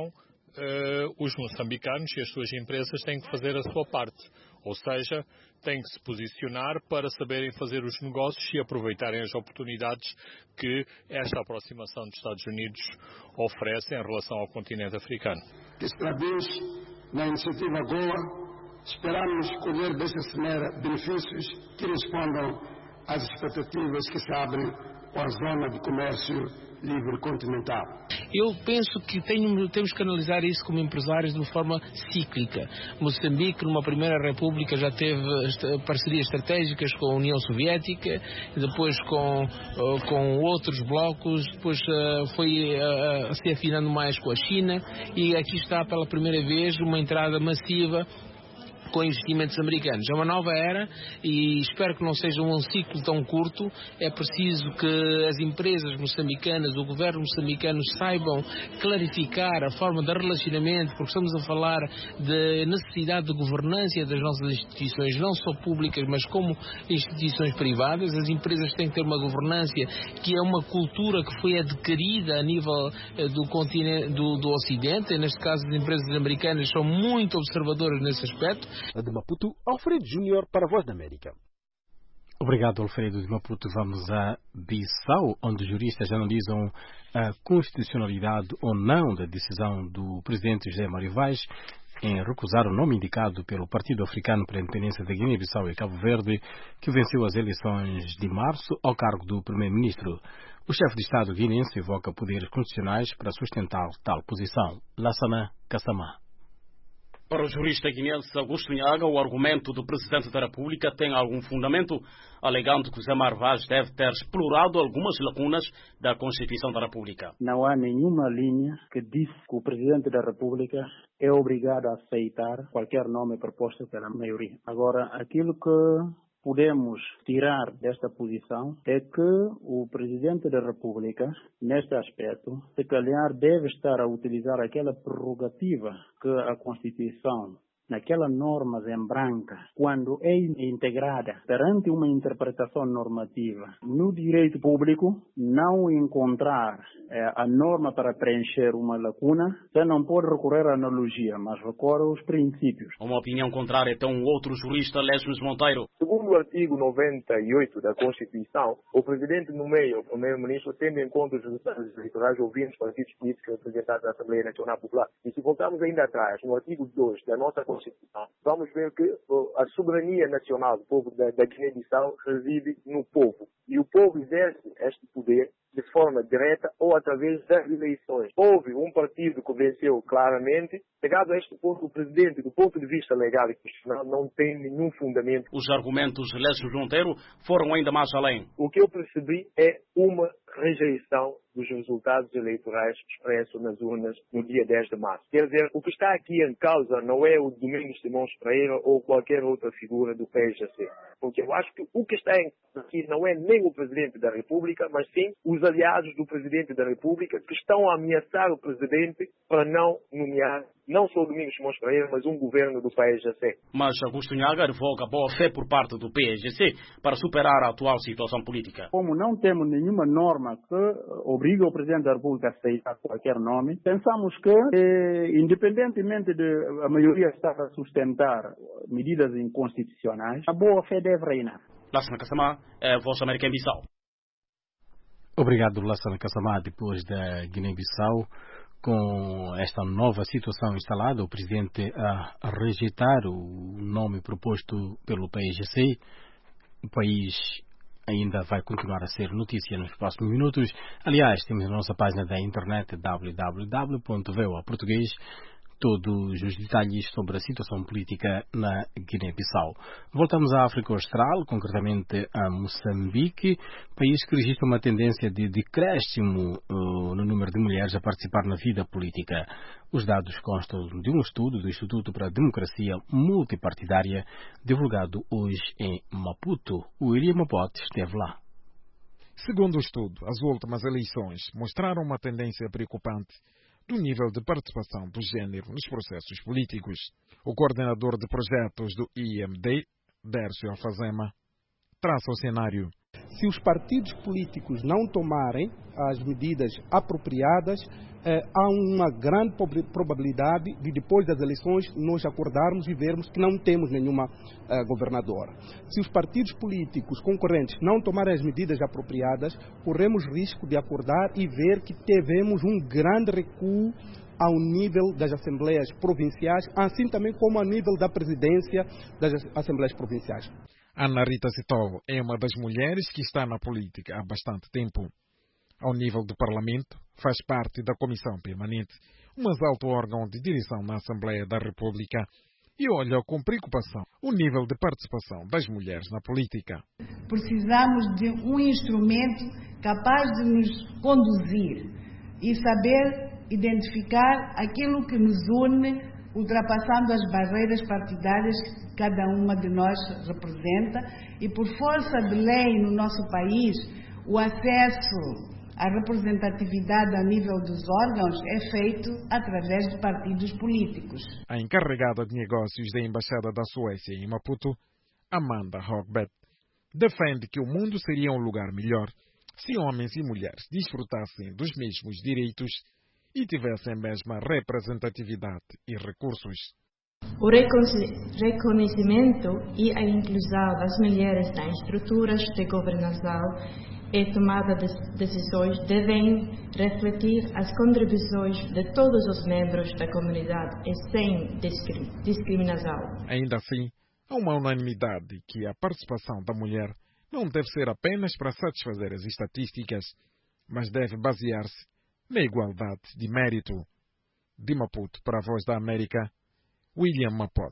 uh, os moçambicanos e as suas empresas têm que fazer a sua parte. Ou seja, têm que se posicionar para saberem fazer os negócios e aproveitarem as oportunidades que esta aproximação dos Estados Unidos oferece em relação ao continente africano. Parabéns na iniciativa Goa. Esperamos colher desta cimeira benefícios que respondam às expectativas que se abrem com a zona de comércio livre continental. Eu penso que tenho, temos que analisar isso como empresários de uma forma cíclica. Moçambique, numa primeira república, já teve parcerias estratégicas com a União Soviética, depois com, com outros blocos, depois foi se afinando mais com a China, e aqui está pela primeira vez uma entrada massiva com investimentos americanos. É uma nova era e espero que não seja um ciclo tão curto. É preciso que as empresas moçambicanas, o governo moçambicano saibam clarificar a forma de relacionamento, porque estamos a falar de necessidade de governança das nossas instituições, não só públicas, mas como instituições privadas. As empresas têm que ter uma governança que é uma cultura que foi adquirida a nível do continente, do, do Ocidente. Neste caso, as empresas americanas são muito observadoras nesse aspecto. De Maputo, Alfredo Júnior para a Voz da América. Obrigado, Alfredo de Maputo. Vamos a Bissau, onde juristas analisam a constitucionalidade ou não da decisão do presidente José Mário Vaz em recusar o nome indicado pelo Partido Africano para a Independência da Guiné-Bissau e Cabo Verde, que venceu as eleições de março ao cargo do primeiro-ministro. O chefe de Estado guinense evoca poderes constitucionais para sustentar tal posição. Lassana Kassamá. Para o jurista guinense Augusto Nhaga, o argumento do Presidente da República tem algum fundamento, alegando que José Mário Vaz deve ter explorado algumas lacunas da Constituição da República. Não há nenhuma linha que diz que o Presidente da República é obrigado a aceitar qualquer nome proposto pela maioria. Agora, aquilo que podemos tirar desta posição é que o Presidente da República, neste aspecto, se calhar deve estar a utilizar aquela prerrogativa que a Constituição, naquela norma em branca, quando é integrada perante uma interpretação normativa no direito público, não encontrar eh, a norma para preencher uma lacuna, você não pode recorrer à analogia, mas recorre aos princípios. Uma opinião contrária tem um outro jurista, Lésbios Monteiro. Segundo o artigo noventa e oito da Constituição, o Presidente nomeia o Primeiro-Ministro tendo em conta os resultados eleitorais ouvindo os partidos políticos representados na Assembleia Nacional Popular. E se voltarmos ainda atrás, no artigo dois da nossa Constituição, vamos ver que a soberania nacional do povo da, da Guiné-Bissau reside no povo. E o povo exerce este poder de forma direta ou através das eleições. Houve um partido que venceu claramente. Chegado a este ponto, o presidente, do ponto de vista legal e constitucional, não tem nenhum fundamento. Os argumentos de Lésbios Monteiro foram ainda mais além. O que eu percebi é uma rejeição dos resultados eleitorais expressos nas urnas no dia dez de março. Quer dizer, o que está aqui em causa não é o Domingos Simões Pereira ou qualquer outra figura do P S C. Porque eu acho que o que está aqui não é nem o Presidente da República, mas sim os aliados do Presidente da República que estão a ameaçar o Presidente para não nomear não só o Domingos Simões Pereira, mas um governo do P S C. Mas Augusto Nhaga advoga boa fé por parte do P S C para superar a atual situação política. Como não temos nenhuma norma que obriga o Presidente da República a aceitar qualquer nome, pensamos que, eh, independentemente de a maioria estar a sustentar medidas inconstitucionais, a boa fé deve reinar. Lassana Kassamá, é a Voz da América em Bissau. Obrigado, Lassana Kassamá. Depois da Guiné-Bissau, com esta nova situação instalada, o Presidente a rejeitar o nome proposto pelo P S C, o país ainda vai continuar a ser notícia nos próximos minutos. Aliás, temos a nossa página da internet w w w ponto v o a português todos os detalhes sobre a situação política na Guiné-Bissau. Voltamos à África Austral, concretamente a Moçambique, país que registra uma tendência de decréscimo uh, no número de mulheres a participar na vida política. Os dados constam de um estudo do Instituto para a Democracia Multipartidária, divulgado hoje em Maputo. O Iria Mapote esteve lá. Segundo o estudo, as últimas eleições mostraram uma tendência preocupante do nível de participação do género nos processos políticos. O coordenador de projetos do I M D, Dércio Alfazema, traça o cenário. Se os partidos políticos não tomarem as medidas apropriadas, eh, há uma grande probabilidade de, depois das eleições, nós acordarmos e vermos que não temos nenhuma eh, governadora. Se os partidos políticos concorrentes não tomarem as medidas apropriadas, corremos risco de acordar e ver que tivemos um grande recuo ao nível das assembleias provinciais, assim também como ao nível da presidência das assembleias provinciais. Ana Rita Sitovo é uma das mulheres que está na política há bastante tempo. Ao nível do Parlamento, faz parte da Comissão Permanente, o mais alto órgão de direção na Assembleia da República, e olha com preocupação o nível de participação das mulheres na política. Precisamos de um instrumento capaz de nos conduzir e saber identificar aquilo que nos une, ultrapassando as barreiras partidárias que cada uma de nós representa, e por força de lei no nosso país, o acesso à representatividade a nível dos órgãos é feito através de partidos políticos. A encarregada de negócios da Embaixada da Suécia em Maputo, Amanda Hogbert, defende que o mundo seria um lugar melhor se homens e mulheres desfrutassem dos mesmos direitos e tivessem a mesma representatividade e recursos. O reconhecimento e a inclusão das mulheres nas estruturas de governação e tomada de decisões devem refletir as contribuições de todos os membros da comunidade e sem discriminação. Ainda assim, há uma unanimidade que a participação da mulher não deve ser apenas para satisfazer as estatísticas, mas deve basear-se na igualdade de mérito. De Maputo para a Voz da América, William Mapote.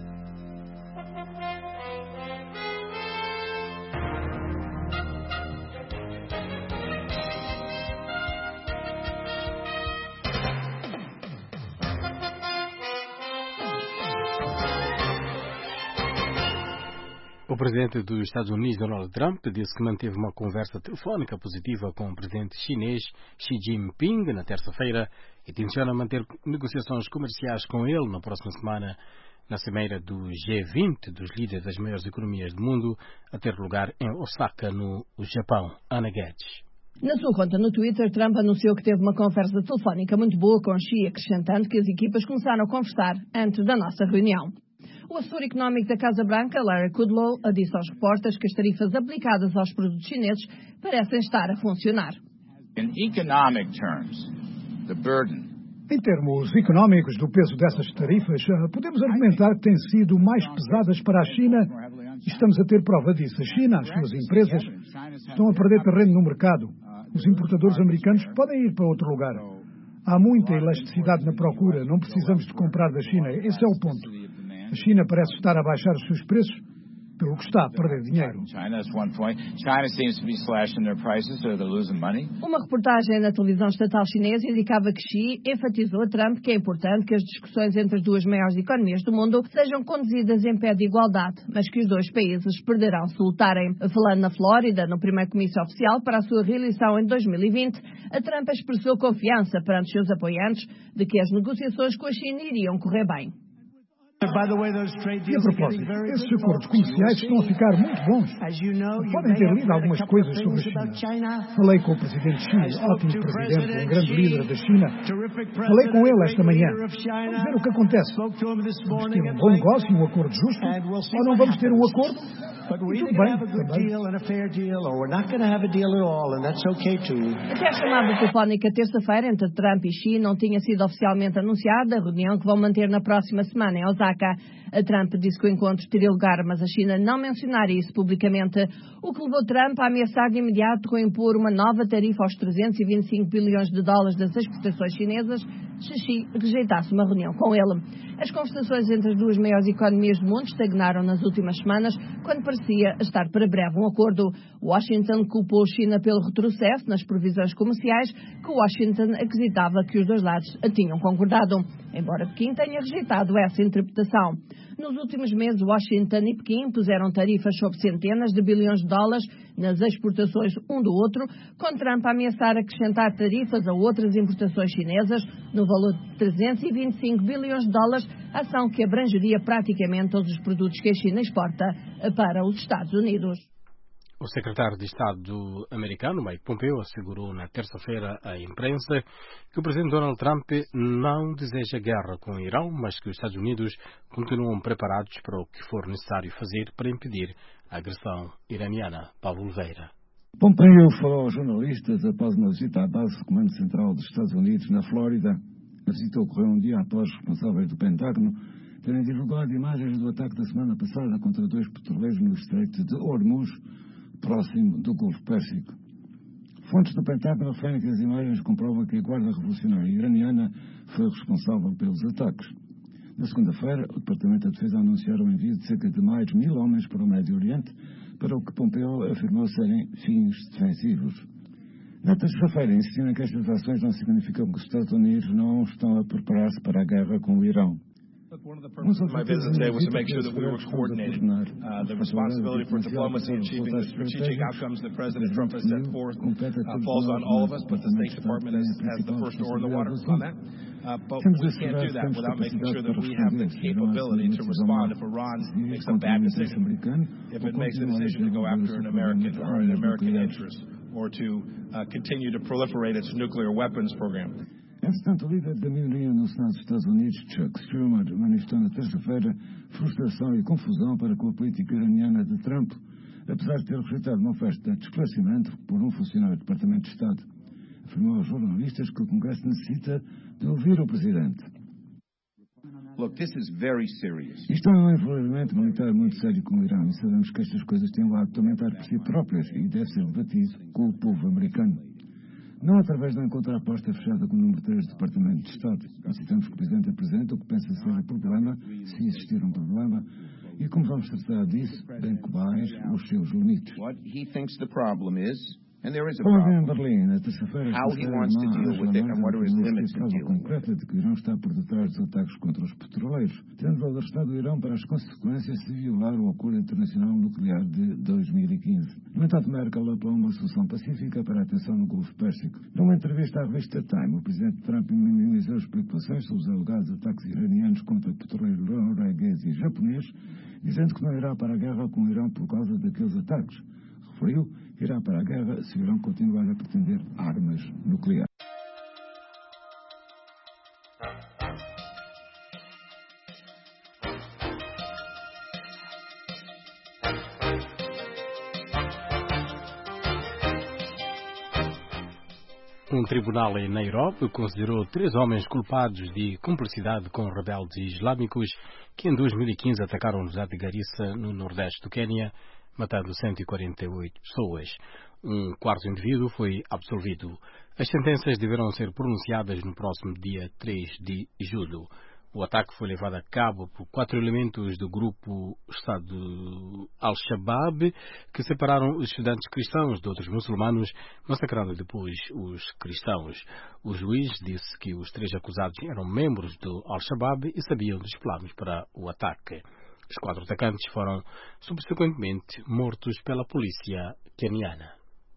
O presidente dos Estados Unidos, Donald Trump, disse que manteve uma conversa telefónica positiva com o presidente chinês Xi Jinping na terça-feira e tenciona manter negociações comerciais com ele na próxima semana, na cimeira do G vinte, dos líderes das maiores economias do mundo, a ter lugar em Osaka, no Japão. Ana Guedes. Na sua conta no Twitter, Trump anunciou que teve uma conversa telefónica muito boa com Xi, acrescentando que as equipas começaram a conversar antes da nossa reunião. O assessor económico da Casa Branca, Larry Kudlow, disse aos repórteres que as tarifas aplicadas aos produtos chineses parecem estar a funcionar. In economic terms, the burden Em termos económicos do peso dessas tarifas, podemos argumentar que têm sido mais pesadas para a China e estamos a ter prova disso. A China, as suas empresas, estão a perder terreno no mercado. Os importadores americanos podem ir para outro lugar. Há muita elasticidade na procura, não precisamos de comprar da China. Esse é o ponto. A China parece estar a baixar os seus preços, pelo que está a perder dinheiro. Uma reportagem na televisão estatal chinesa indicava que Xi enfatizou a Trump que é importante que as discussões entre as duas maiores economias do mundo sejam conduzidas em pé de igualdade, mas que os dois países perderão se lutarem. Falando na Flórida, no primeiro comício oficial para a sua reeleição em dois mil e vinte, a Trump expressou confiança perante os seus apoiantes de que as negociações com a China iriam correr bem. E a propósito, esses acordos comerciais estão a ficar muito bons. Podem ter lido algumas coisas sobre a China. Falei com o presidente Xi, ótimo presidente, um grande líder da China. Falei com ele esta manhã. Vamos ver o que acontece. Vamos ter um bom negócio, um acordo justo, ou não vamos ter um acordo? E tudo bem, também. Até a chamada telefónica terça-feira entre Trump e Xi não tinha sido oficialmente anunciada, a reunião que vão manter na próxima semana em Osaka. A Trump disse que o encontro teria lugar, mas a China não mencionaria isso publicamente, o que levou Trump a ameaçar de imediato com impor uma nova tarifa aos trezentos e vinte e cinco bilhões de dólares das exportações chinesas se Xi rejeitasse uma reunião com ele. As conversações entre as duas maiores economias do mundo estagnaram nas últimas semanas, quando parecia estar para breve um acordo. Washington culpou a China pelo retrocesso nas previsões comerciais que Washington acreditava que os dois lados a tinham concordado, embora Pequim tenha rejeitado essa interpretação. Nos últimos meses, Washington e Pequim puseram tarifas sobre centenas de bilhões de dólares nas exportações um do outro, com Trump a ameaçar acrescentar tarifas a outras importações chinesas no valor de trezentos e vinte e cinco bilhões de dólares, ação que abrangeria praticamente todos os produtos que a China exporta para os Estados Unidos. O secretário de Estado americano, Mike Pompeo, assegurou na terça-feira à imprensa que o presidente Donald Trump não deseja guerra com o Irão, mas que os Estados Unidos continuam preparados para o que for necessário fazer para impedir a agressão iraniana. Paulo Oliveira. Pompeo falou aos jornalistas após uma visita à base do Comando Central dos Estados Unidos na Flórida. A visita ocorreu um dia após os responsáveis do Pentágono terem divulgado imagens do ataque da semana passada contra dois petroleiros no Estreito de Hormuz, próximo do Golfo Pérsico. Fontes do Pentágono referem que as imagens comprovam que a Guarda Revolucionária Iraniana foi responsável pelos ataques. Na segunda-feira, o Departamento da Defesa anunciou o envio de cerca de mais mil homens para o Médio Oriente, para o que Pompeo afirmou serem fins defensivos. Na terça-feira, insistiram que estas ações não significam que os Estados Unidos não estão a preparar-se para a guerra com o Irão. One of the purposes of my visit today was to make sure that we were coordinated. Uh, the responsibility for diplomacy and achieving the strategic outcomes that President Trump has set forth uh, falls on all of us, but the State Department has, has the first oar in the water on that. Uh, but we can't do that without making sure that we have the capability to respond if Iran makes a bad decision, if it makes a decision to go after an American or an American interest, or to uh, continue to proliferate its nuclear weapons program. Entretanto, o líder da minoria no Senado dos Estados Unidos, Chuck Schumer, manifestou na terça-feira frustração e confusão para com a política iraniana de Trump, apesar de ter rejeitado uma oferta de esclarecimento por um funcionário do Departamento de Estado. Afirmou aos jornalistas que o Congresso necessita de ouvir o Presidente. Look, this is very serious. Isto é um envolvimento militar muito sério com o Irão e sabemos que estas coisas têm um lado de aumentar por si próprias e deve ser debatido com o povo americano. Não através de um encontro à aposta fechada com o número três do Departamento de Estado. Necessitamos que o Presidente apresente o que pensa ser o problema, se existir um problema, e como vamos tratar disso, bem que mais os seus limites. What he thinks the problem is, and there is a Falando em problem. Berlim, na terça-feira, How he wants to deal with it and what are his limits in prova dealing with it. concreta de que o Irão está por detrás dos ataques contra os petroleiros, tendo alertado o Irão para as consequências de violar o Acordo Internacional Nuclear de dois mil e quinze. No entanto, Merkel apelou uma solução pacífica para a atenção no Golfo Pérsico. Numa entrevista à revista Time, o presidente Trump minimizou as preocupações sobre os alegados ataques iranianos contra o petroleiro norueguês e japonês, dizendo que não irá para a guerra com o Irão por causa daqueles ataques. Referiu que irá para a guerra se o Irão continuar a pretender armas nucleares. Um tribunal em Nairobi considerou três homens culpados de cumplicidade com rebeldes islâmicos que em dois mil e quinze atacaram a Universidade de Garissa, no nordeste do Quênia, matando cento e quarenta e oito pessoas. Um quarto indivíduo foi absolvido. As sentenças deverão ser pronunciadas no próximo dia três de julho. O ataque foi levado a cabo por quatro elementos do grupo Estado Al-Shabaab, que separaram os estudantes cristãos de outros muçulmanos, massacrando depois os cristãos. O juiz disse que os três acusados eram membros do Al-Shabaab e sabiam dos planos para o ataque. Os quatro atacantes foram subsequentemente mortos pela polícia queniana.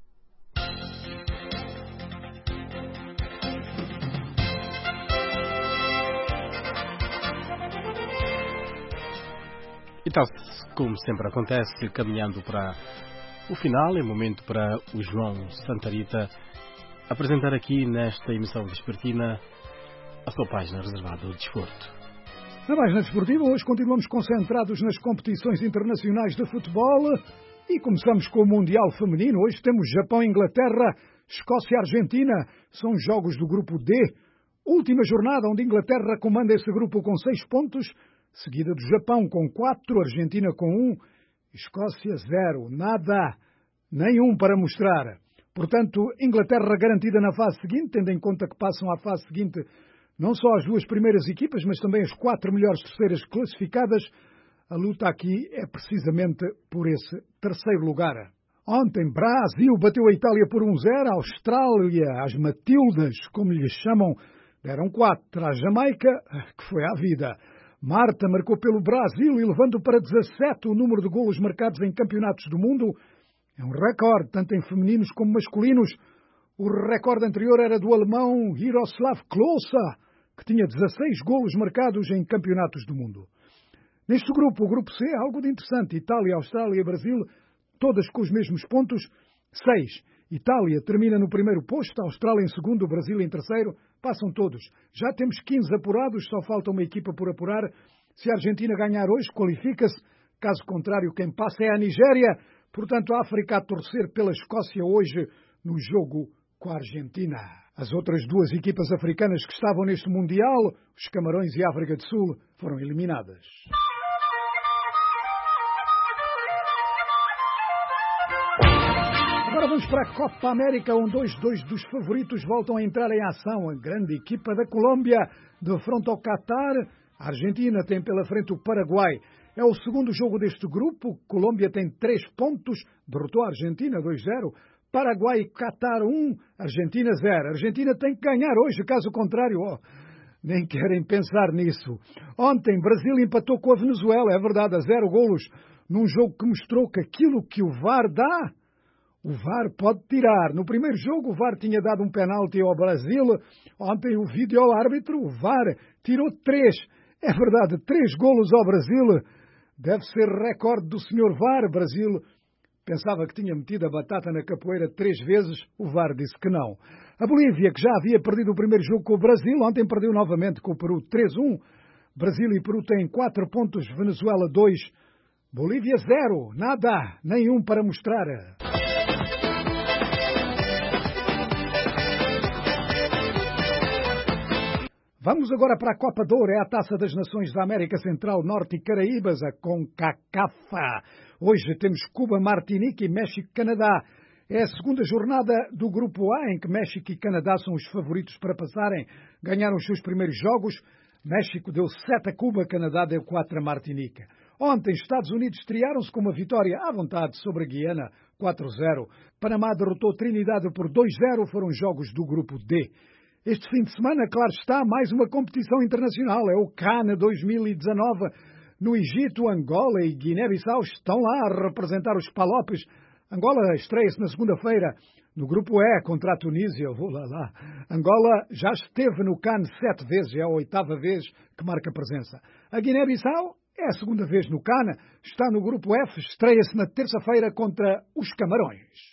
Então, como sempre acontece, caminhando para o final, é momento para o João Santarita apresentar aqui nesta emissão vespertina a sua página reservada ao desporto. Na página desportiva, hoje continuamos concentrados nas competições internacionais de futebol e começamos com o Mundial Feminino. Hoje temos Japão, Inglaterra, Escócia e Argentina. São jogos do grupo D. Última jornada onde Inglaterra comanda esse grupo com seis pontos, seguida do Japão com quatro, Argentina com um, Escócia zero. Nada, nenhum para mostrar. Portanto, Inglaterra garantida na fase seguinte, tendo em conta que passam à fase seguinte não só as duas primeiras equipas, mas também as quatro melhores terceiras classificadas. A luta aqui é precisamente por esse terceiro lugar. Ontem, Brasil bateu a Itália por um zero, a Austrália, as Matildas, como lhes chamam, deram quatro à Jamaica, que foi à vida. Marta marcou pelo Brasil, elevando para dezassete o número de golos marcados em campeonatos do mundo. É um recorde, tanto em femininos como masculinos. O recorde anterior era do alemão Jaroslav Klose, que tinha dezasseis golos marcados em campeonatos do mundo. Neste grupo, o grupo C, algo de interessante. Itália, Austrália e Brasil, todas com os mesmos pontos. Seis. Itália termina no primeiro posto, Austrália em segundo, Brasil em terceiro. Passam todos. Já temos quinze apurados, só falta uma equipa por apurar. Se a Argentina ganhar hoje, qualifica-se. Caso contrário, quem passa é a Nigéria. Portanto, a África a torcer pela Escócia hoje no jogo com a Argentina. As outras duas equipas africanas que estavam neste Mundial, os Camarões e a África do Sul, foram eliminadas. Agora vamos para a Copa América, onde hoje dois dos favoritos voltam a entrar em ação. A grande equipa da Colômbia, de frente ao Catar. A Argentina tem pela frente o Paraguai. É o segundo jogo deste grupo. Colômbia tem três pontos, derrotou a Argentina dois a zero. Paraguai e Catar um, Argentina zero. A Argentina tem que ganhar hoje, caso contrário, oh, nem querem pensar nisso. Ontem, Brasil empatou com a Venezuela, é verdade, a zero golos, num jogo que mostrou que aquilo que o V A R dá, o V A R pode tirar. No primeiro jogo, o V A R tinha dado um penalti ao Brasil. Ontem, o vídeo-árbitro, o V A R, tirou três. É verdade, três golos ao Brasil. Deve ser recorde do senhor V A R. Brasil pensava que tinha metido a batata na capoeira três vezes. O V A R disse que não. A Bolívia, que já havia perdido o primeiro jogo com o Brasil, ontem perdeu novamente com o Peru três a um. Brasil e Peru têm quatro pontos, Venezuela dois. Bolívia zero. Nada, nenhum para mostrar. Vamos agora para a Copa de Ouro, é a Taça das Nações da América Central, Norte e Caraíbas, a CONCACAF. Hoje temos Cuba, Martinique e México e Canadá. É a segunda jornada do Grupo A, em que México e Canadá são os favoritos para passarem. Ganharam os seus primeiros jogos. México deu sete a Cuba, Canadá deu quatro a Martinique. Ontem, Estados Unidos estrearam-se com uma vitória à vontade sobre a Guiana, quatro a zero. Panamá derrotou Trinidade por dois a zero, foram jogos do Grupo D. Este fim de semana, claro está, mais uma competição internacional. É o CAN dois mil e dezanove. No Egito, Angola e Guiné-Bissau estão lá a representar os palopes. Angola estreia-se na segunda-feira no Grupo E contra a Tunísia. Vou lá, lá. Angola já esteve no CAN sete vezes, é a oitava vez que marca presença. A Guiné-Bissau é a segunda vez no CAN, está no Grupo F, estreia-se na terça-feira contra os Camarões.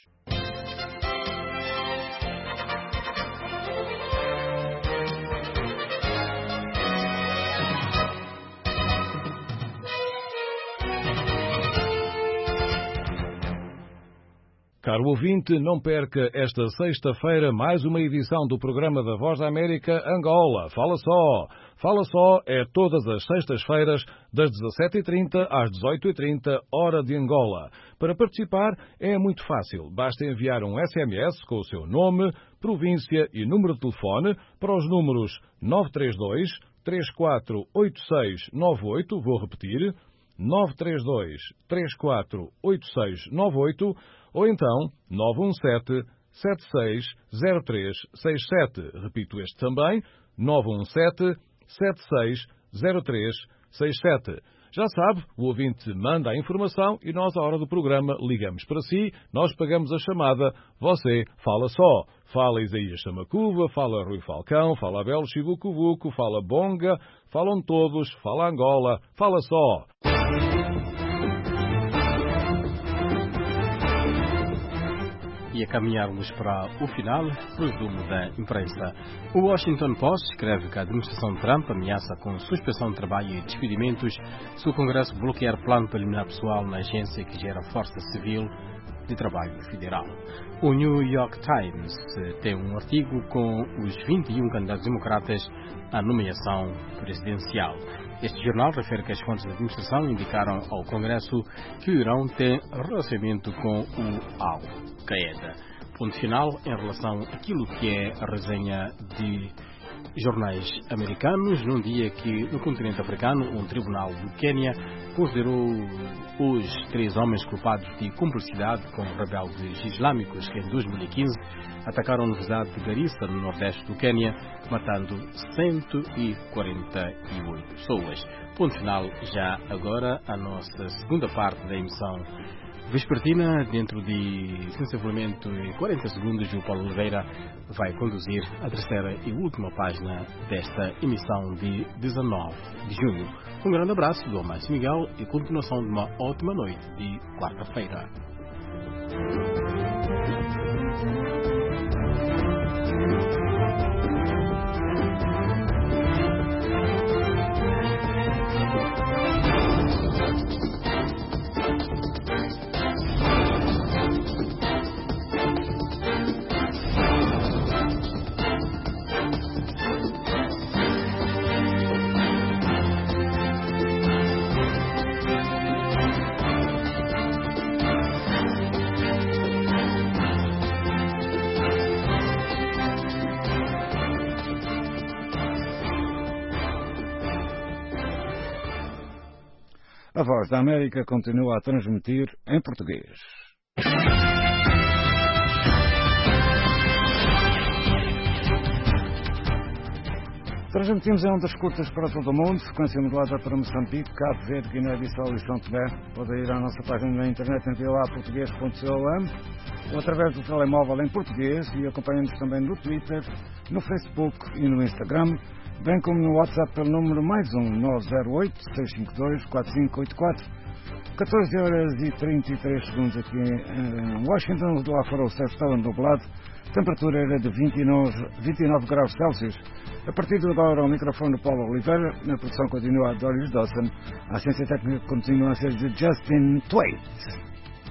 Caro ouvinte, não perca esta sexta-feira mais uma edição do programa da Voz da América Angola. Fala só! Fala só é todas as sextas-feiras, das dezassete e trinta às dezoito e trinta, hora de Angola. Para participar é muito fácil. Basta enviar um S M S com o seu nome, província e número de telefone para os números nove três dois, três quatro oito seis nove oito, vou repetir, nove três dois, três quatro oito seis nove oito, ou então nove um sete, sete seis zero três seis sete. Repito este também, nove um sete, sete seis zero três seis sete. Já sabe, o ouvinte manda a informação e nós, à hora do programa, ligamos para si, nós pagamos a chamada, você fala só. Fala Isaías Samacuva, fala Rui Falcão, fala Abel Chivucuvuco, fala Bonga, falam todos, fala Angola, fala só. E a caminharmos para o final, resumo da imprensa. O Washington Post escreve que a administração Trump ameaça com suspensão de trabalho e despedimentos se o Congresso bloquear plano para eliminar pessoal na agência que gera Força Civil de Trabalho Federal. O New York Times tem um artigo com os vinte e um candidatos democratas à nomeação presidencial. Este jornal refere que as fontes da administração indicaram ao Congresso que o Irão tem relacionamento com o Al-Qaeda. Ponto final em relação àquilo que é a resenha de jornais americanos, num dia que no continente africano um tribunal do Quênia considerou os três homens culpados de cumplicidade com rebeldes islâmicos que em dois mil e quinze atacaram a Universidade de Garissa, no nordeste do Quênia, matando cento e quarenta e oito pessoas. Ponto final já agora a nossa segunda parte da emissão vespertina. Dentro de sensivelmente quarenta segundos, o Paulo Oliveira vai conduzir a terceira e última página desta emissão de dezanove de junho. Um grande abraço do Márcio Miguel e continuação de uma ótima noite de quarta-feira. A Voz da América continua a transmitir em português. Transmitimos em ondas curtas para todo o mundo, sequência modulada para Moçambique, Cabo Verde, Guiné-Bissau e São Tomé. Pode ir à nossa página na internet em vila português ponto com ou através do telemóvel em português e acompanhando-nos também no Twitter, no Facebook e no Instagram, bem como no WhatsApp pelo número mais um nove zero oito, seis cinco dois, quatro cinco oito quatro. catorze horas e trinta e três segundos aqui em Washington, de lá fora o céu estava nublado, temperatura era de vinte e nove, vinte e nove graus Celsius. A partir de agora, o microfone do Paulo Oliveira, na produção continua a Doris Dawson, a assistência técnica continua a ser de Justin Twait.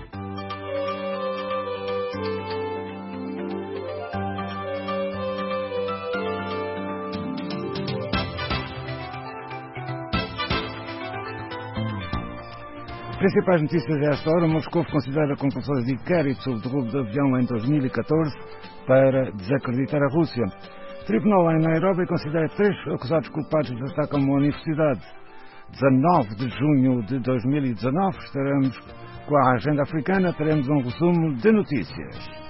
Principais notícias a esta hora. Moscou considera conclusões de inquérito sobre o derrubo do avião em dois mil e catorze para desacreditar a Rússia. Tribunal em Nairobi considera três acusados culpados de ataque a uma universidade. dezanove de junho de dois mil e dezanove estaremos com a agenda africana, teremos um resumo de notícias.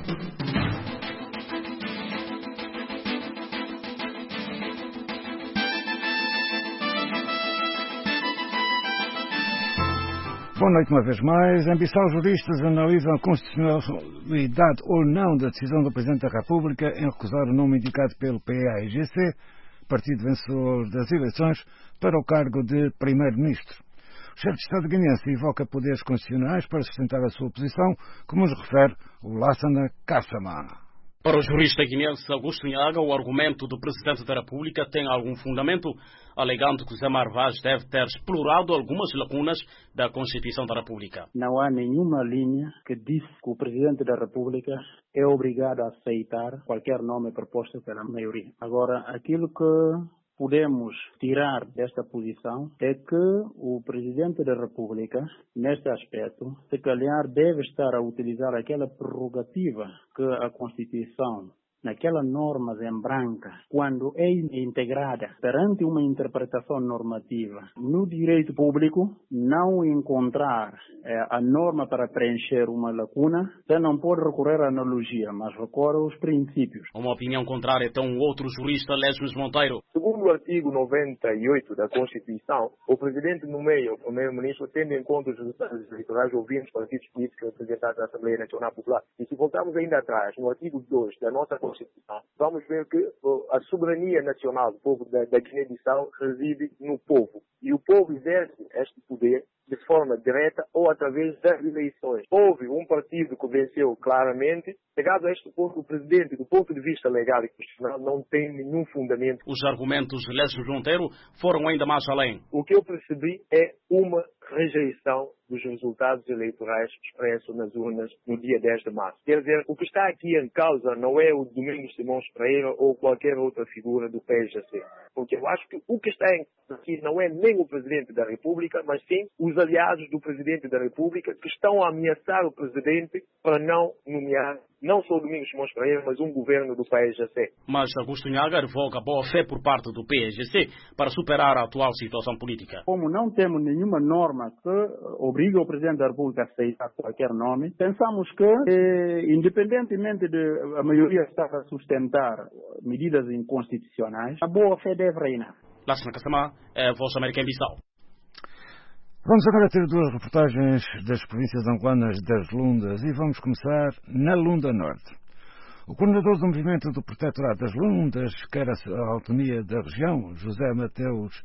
Boa noite uma vez mais. Em Bissau, juristas analisam a constitucionalidade ou não da decisão do Presidente da República em recusar o nome indicado pelo P A I G C, partido vencedor das eleições, para o cargo de Primeiro-Ministro. O chefe de Estado guineense evoca poderes constitucionais para sustentar a sua posição, como nos refere o Lassana Kassama. Para o jurista guineense Augusto Nhaga, o argumento do Presidente da República tem algum fundamento, alegando que Zé Marvaz deve ter explorado algumas lacunas da Constituição da República. Não há nenhuma linha que diz que o Presidente da República é obrigado a aceitar qualquer nome proposto pela maioria. Agora, aquilo que podemos tirar desta posição é que o Presidente da República, neste aspecto, se calhar deve estar a utilizar aquela prerrogativa que a Constituição, naquela norma em branca, quando é integrada perante uma interpretação normativa no direito público, não encontrar é, a norma para preencher uma lacuna, você não pode recorrer à analogia, mas recorre aos princípios. Uma opinião contrária tem um outro jurista, Lesmes Monteiro. Segundo o artigo noventa e oito da Constituição, o Presidente nomeia o Primeiro-Ministro tendo em conta os resultados eleitorais ouvidos os partidos políticos representados na Assembleia Nacional Popular. E se voltarmos ainda atrás, no artigo dois da nossa Constituição, vamos ver que a soberania nacional do povo da, da Guiné-Bissau reside no povo. E o povo exerce este poder de forma direta ou através das eleições. Houve um partido que venceu claramente. Chegado a este ponto, o Presidente, do ponto de vista legal e constitucional, não tem nenhum fundamento. Os argumentos de Lesmes Monteiro foram ainda mais além. O que eu percebi é uma rejeição dos resultados eleitorais expressos nas urnas no dia dez de março. Quer dizer, o que está aqui em causa não é o Domingos Simões Pereira ou qualquer outra figura do P S G C. Porque eu acho que o que está aqui não é nem o Presidente da República, mas sim os aliados do Presidente da República que estão a ameaçar o Presidente para não nomear não só o Domingos Simões Pereira, mas um governo do P S G C. Mas Augusto Nhaga revoga a boa-fé por parte do P S G C para superar a atual situação política. Como não temos nenhuma norma que obriga o Presidente da República a aceitar qualquer nome, pensamos que, eh, independentemente de a maioria estar a sustentar medidas inconstitucionais, a boa-fé deve reinar. Lassana Kassama, é Voz América em Bissau. Vamos agora ter duas reportagens das províncias angolanas das Lundas e vamos começar na Lunda Norte. O coordenador do movimento do Protetorado das Lundas quer a autonomia da região, José Mateus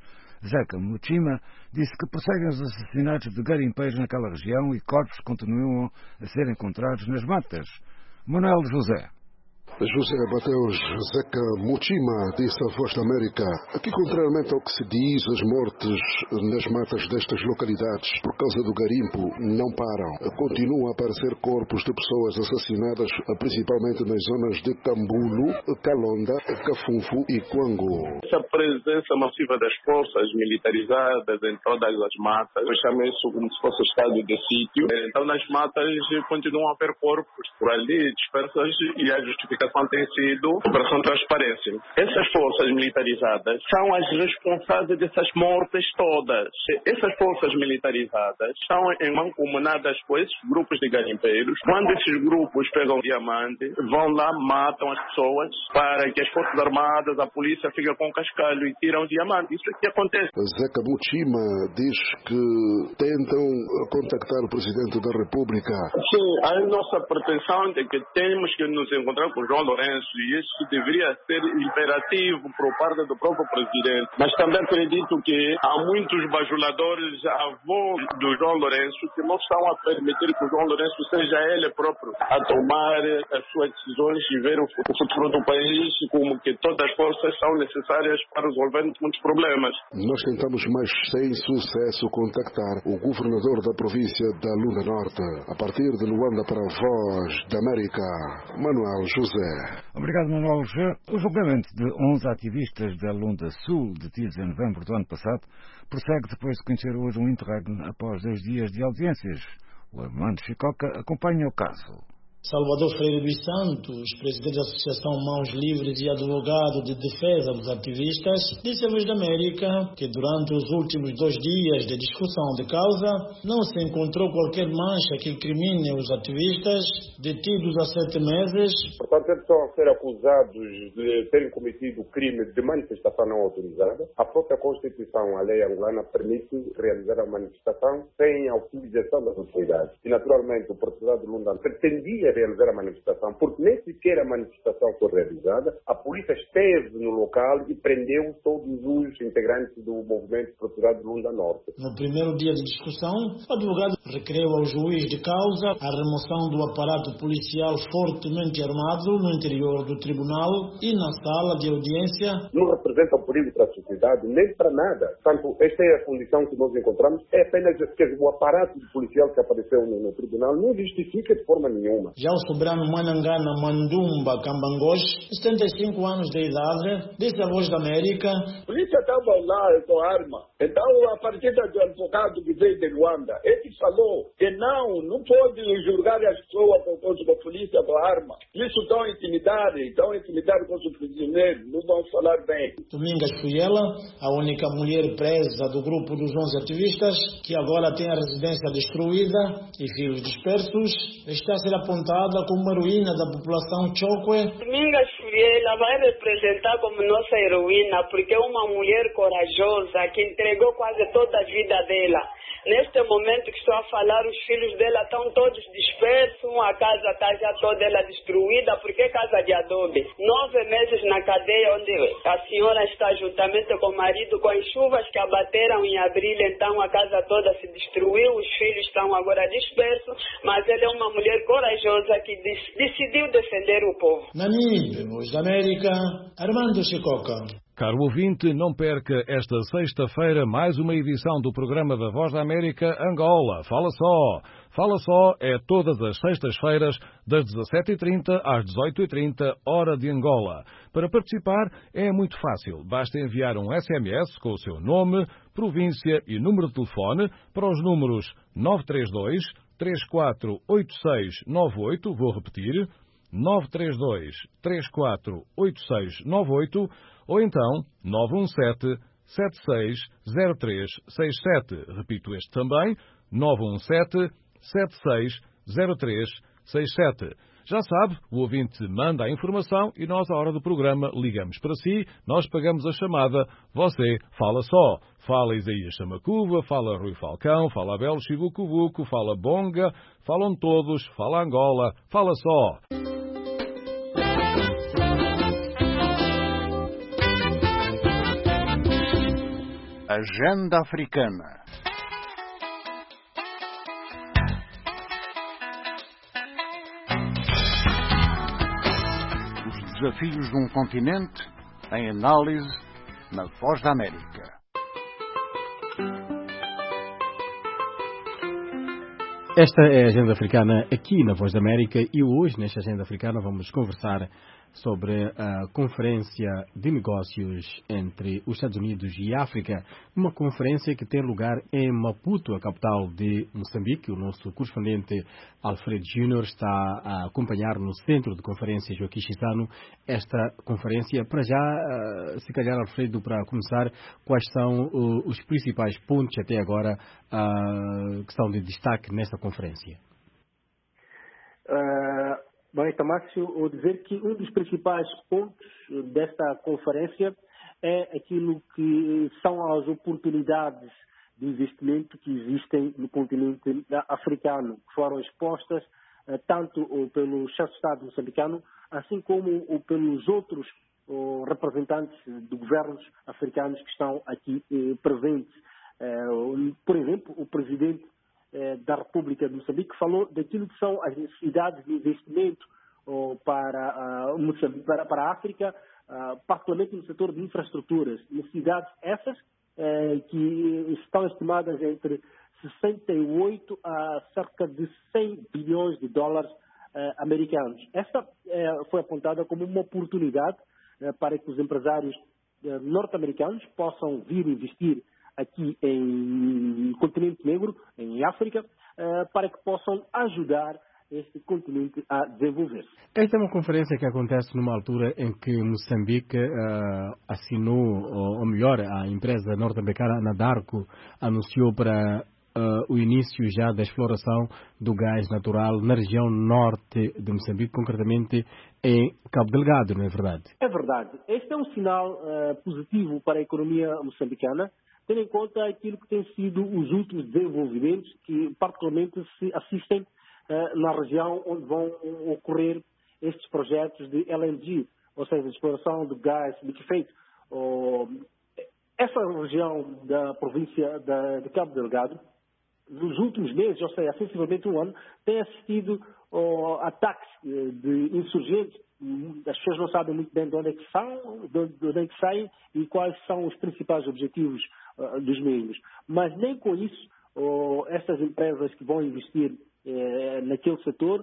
Zeca Muchima, disse que prosseguem os assassinatos de garimpeiros naquela região e corpos continuam a ser encontrados nas matas. Manuel José. José Mateus Zeca Muchima disse à Voz da América que, contrariamente ao que se diz, as mortes nas matas destas localidades por causa do garimpo não param. Continuam a aparecer corpos de pessoas assassinadas, principalmente nas zonas de Cambulo, Calonda, Cafunfo e Cuango. Essa presença massiva das forças militarizadas em todas as matas, eu chamo isso como se fosse estado de sítio. Então, nas matas continuam a haver corpos por ali dispersos e a justificação tem sido Operação Transparência. Essas forças militarizadas são as responsáveis dessas mortes todas. Essas forças militarizadas estão mancomunadas com esses grupos de garimpeiros. Quando esses grupos pegam diamante, vão lá, matam as pessoas para que as Forças Armadas, a polícia, fiquem com o cascalho e tiram o diamante. Isso é que acontece. Zeca Muchima diz que tentam contactar o Presidente da República. Sim, a nossa pretensão é que temos que nos encontrar com o João Lourenço, e isso deveria ser imperativo por parte do próprio presidente. Mas também acredito que há muitos bajuladores a voz do João Lourenço que não estão a permitir que o João Lourenço seja ele próprio a tomar as suas decisões e ver o futuro do país, como que todas as forças são necessárias para resolver muitos problemas. Nós tentamos, mas sem sucesso, contactar o governador da província da Lunda Norte, a partir de Luanda para a Voz da América, Manuel José. Obrigado, Manuel José. O julgamento de onze ativistas da Lunda Sul, detidos em novembro do ano passado, prossegue depois de conhecer hoje um interregno após dois dias de audiências. O Armando Chicoca acompanha o caso. Salvador Freire dos Santos, presidente da Associação Mãos Livres e advogado de defesa dos ativistas, disse à Voz da América que durante os últimos dois dias de discussão de causa não se encontrou qualquer mancha que incrimine os ativistas detidos há sete meses. Portanto, eles estão a ser acusados de terem cometido crime de manifestação não autorizada. A própria Constituição, a lei angolana, permite realizar a manifestação sem autorização das autoridades. E, naturalmente, o procurador de Lunda pretendia realizar a manifestação, porque nem sequer a manifestação foi realizada. A polícia esteve no local e prendeu todos os integrantes do movimento Procurado de Lunda Norte. No primeiro dia de discussão, o advogado requereu ao juiz de causa a remoção do aparato policial fortemente armado no interior do tribunal e na sala de audiência. Não representa um perigo para a sociedade, nem para nada. Portanto, esta é a condição que nós encontramos. É apenas que o aparato policial que apareceu no, no tribunal não justifica de forma nenhuma. Já o soberano Manangana Mandumba Cambangos, setenta e cinco anos de idade, disse à Voz da América: a polícia estava lá com arma. Então, a partir do advogado que veio de Luanda, ele falou que não, não pode julgar as pessoas por causa da polícia com arma. Isso estão intimidar, estão intimidar com os prisioneiros, não vão falar bem. Domingas Fuyela, a única mulher presa do grupo dos onze ativistas, que agora tem a residência destruída e filhos dispersos, está a ser apontada como uma heroína da população Chokwe. Domingas Fuyela vai representar como nossa heroína, porque é uma mulher corajosa que entregou quase toda a vida dela. Neste momento que estou a falar, os filhos dela estão todos dispersos, a casa está já toda ela destruída, porque é casa de adobe. Nove meses na cadeia, onde a senhora está juntamente com o marido, com as chuvas que abateram em abril, então a casa toda se destruiu, os filhos estão agora dispersos, mas ela é uma mulher corajosa que decidiu defender o povo. Namibe, Voz da América, Armando Chicoca. Caro ouvinte, não perca esta sexta-feira mais uma edição do programa da Voz da América Angola. Fala só! Fala só é todas as sextas-feiras, das dezassete e trinta às dezoito e trinta, hora de Angola. Para participar é muito fácil. Basta enviar um S M S com o seu nome, província e número de telefone para os números nove três dois, três quatro oito seis nove oito, vou repetir, nove três dois, três quatro oito seis nove oito, ou então nove um sete, sete seis zero três seis sete. Repito este também, nove um sete, sete seis zero três seis sete. Já sabe, o ouvinte manda a informação e nós, à hora do programa, ligamos para si, nós pagamos a chamada, você fala só. Fala Isaías Chamacuva, fala Rui Falcão, fala Abel Chivucuvuco, fala Bonga, falam todos, fala Angola, fala só. Agenda Africana. Os desafios de um continente em análise na Voz da América. Esta é a Agenda Africana aqui na Voz da América e hoje, nesta Agenda Africana, vamos conversar sobre a Conferência de Negócios entre os Estados Unidos e a África, uma conferência que tem lugar em Maputo, a capital de Moçambique. O nosso correspondente Alfredo Júnior está a acompanhar no Centro de Conferências Joaquim Chissano esta conferência. Para já, se calhar, Alfredo, para começar, quais são os principais pontos até agora que são de destaque nesta conferência? Uh... Bem, Tamácio, vou dizer que um dos principais pontos desta conferência é aquilo que são as oportunidades de investimento que existem no continente africano, que foram expostas tanto pelo chefe de Estado moçambicano, assim como pelos outros representantes de governos africanos que estão aqui presentes. Por exemplo, o presidente da República de Moçambique falou daquilo que são as necessidades de investimento oh, para, uh, Moçambique, para, para a África, uh, particularmente no setor de infraestruturas. Necessidades essas eh, que estão estimadas entre sessenta e oito a cerca de cem bilhões de dólares eh, americanos. Esta eh, foi apontada como uma oportunidade eh, para que os empresários eh, norte-americanos possam vir investir aqui em continente negro, em África, para que possam ajudar este continente a desenvolver-se. Esta é uma conferência que acontece numa altura em que Moçambique uh, assinou, ou, ou melhor, a empresa norte-americana Anadarko anunciou para uh, o início já da exploração do gás natural na região norte de Moçambique, concretamente em Cabo Delgado, não é verdade? É verdade. Este é um sinal uh, positivo para a economia moçambicana, tendo em conta aquilo que têm sido os últimos desenvolvimentos que particularmente se assistem uh, na região onde vão ocorrer estes projetos de L N G, ou seja, de exploração de gás liquefeito. Uh, essa região da província da, de Cabo Delgado, nos últimos meses, ou seja, sensivelmente um ano, tem assistido uh, ataques uh, de insurgentes. As pessoas não sabem muito bem de onde é que são, de onde é que saem e quais são os principais objetivos uh, dos mesmos. Mas nem com isso, uh, estas empresas que vão investir uh, naquele setor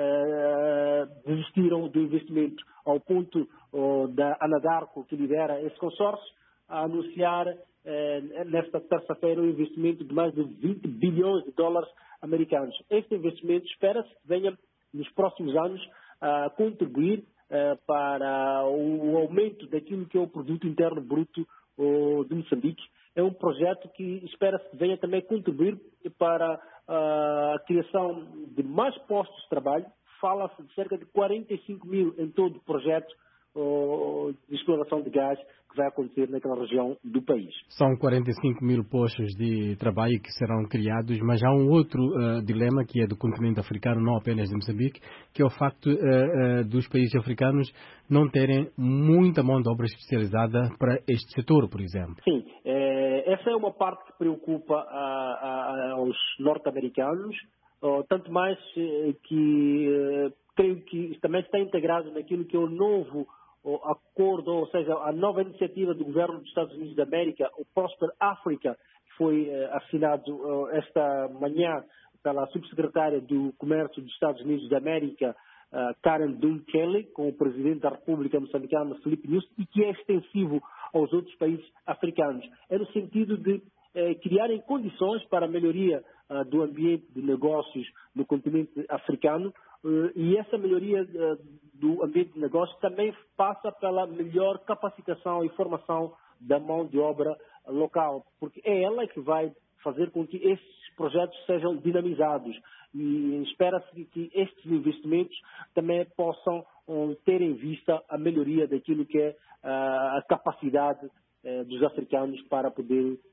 uh, desistiram do investimento, ao ponto uh, da Anadarko, que lidera esse consórcio, a anunciar uh, nesta terça-feira um investimento de mais de vinte bilhões de dólares americanos. Este investimento espera-se que venha nos próximos anos a contribuir uh, para o aumento daquilo que é o produto interno bruto uh, de Moçambique. É um projeto que espera-se que venha também contribuir para uh, a criação de mais postos de trabalho. Fala-se de cerca de quarenta e cinco mil em todo o projeto uh, de exploração de gás que vai acontecer naquela região do país. São quarenta e cinco mil postos de trabalho que serão criados, mas há um outro uh, dilema que é do continente africano, não apenas de Moçambique, que é o facto uh, uh, dos países africanos não terem muita mão de obra especializada para este setor, por exemplo. Sim, eh, essa é uma parte que preocupa a, a, aos norte-americanos, oh, tanto mais eh, que eh, creio que também está integrado naquilo que é o novo o acordo, ou seja, a nova iniciativa do governo dos Estados Unidos da América, o Prosper Africa, que foi eh, assinado eh, esta manhã pela subsecretária do Comércio dos Estados Unidos da América, uh, Karen Dunn Kelly, com o presidente da República Moçambicana, Filipe Nyusi, e que é extensivo aos outros países africanos. É no sentido de eh, criarem condições para a melhoria uh, do ambiente de negócios no continente africano, uh, e essa melhoria uh, do ambiente de negócios também passa pela melhor capacitação e formação da mão de obra local, porque é ela que vai fazer com que estes projetos sejam dinamizados, e espera-se que estes investimentos também possam um, ter em vista a melhoria daquilo que é uh, a capacidade uh, dos africanos para poder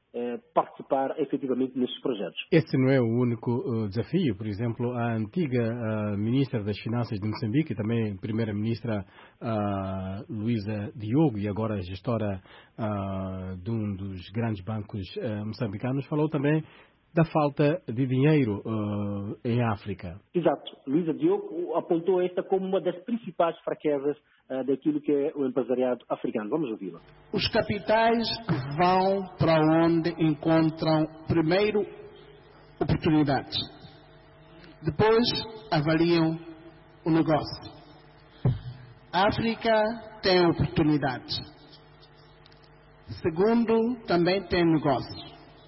participar efetivamente nesses projetos. Esse não é o único uh, desafio. Por exemplo, a antiga uh, ministra das Finanças de Moçambique, também primeira-ministra uh, Luísa Diogo, e agora gestora uh, de um dos grandes bancos uh, moçambicanos, falou também da falta de dinheiro uh, em África. Exato. Luísa Diogo apontou esta como uma das principais fraquezas uh, daquilo que é o empresariado africano. Vamos ouvi-la. Os capitais vão para onde encontram, primeiro, oportunidades. Depois, avaliam o negócio. A África tem oportunidades. Segundo, também tem negócios.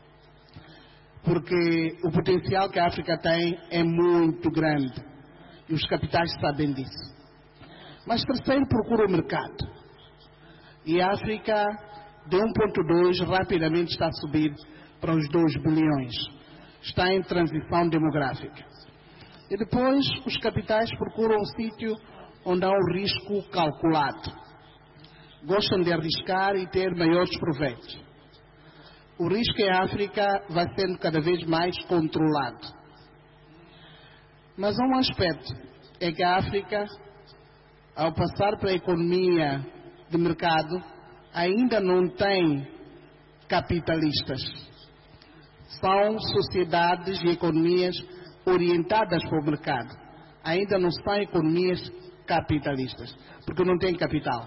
Porque o potencial que a África tem é muito grande e os capitais sabem disso. Mas terceiro, procura o mercado. E a África, de um vírgula dois, rapidamente está a subir para os dois bilhões. Está em transição demográfica. E depois, os capitais procuram um sítio onde há um risco calculado. Gostam de arriscar e ter maiores proveitos. O risco em África vai sendo cada vez mais controlado. Mas há um aspecto, é que a África, ao passar para a economia de mercado, ainda não tem capitalistas. São sociedades e economias orientadas para o mercado. Ainda não são economias capitalistas, porque não têm capital.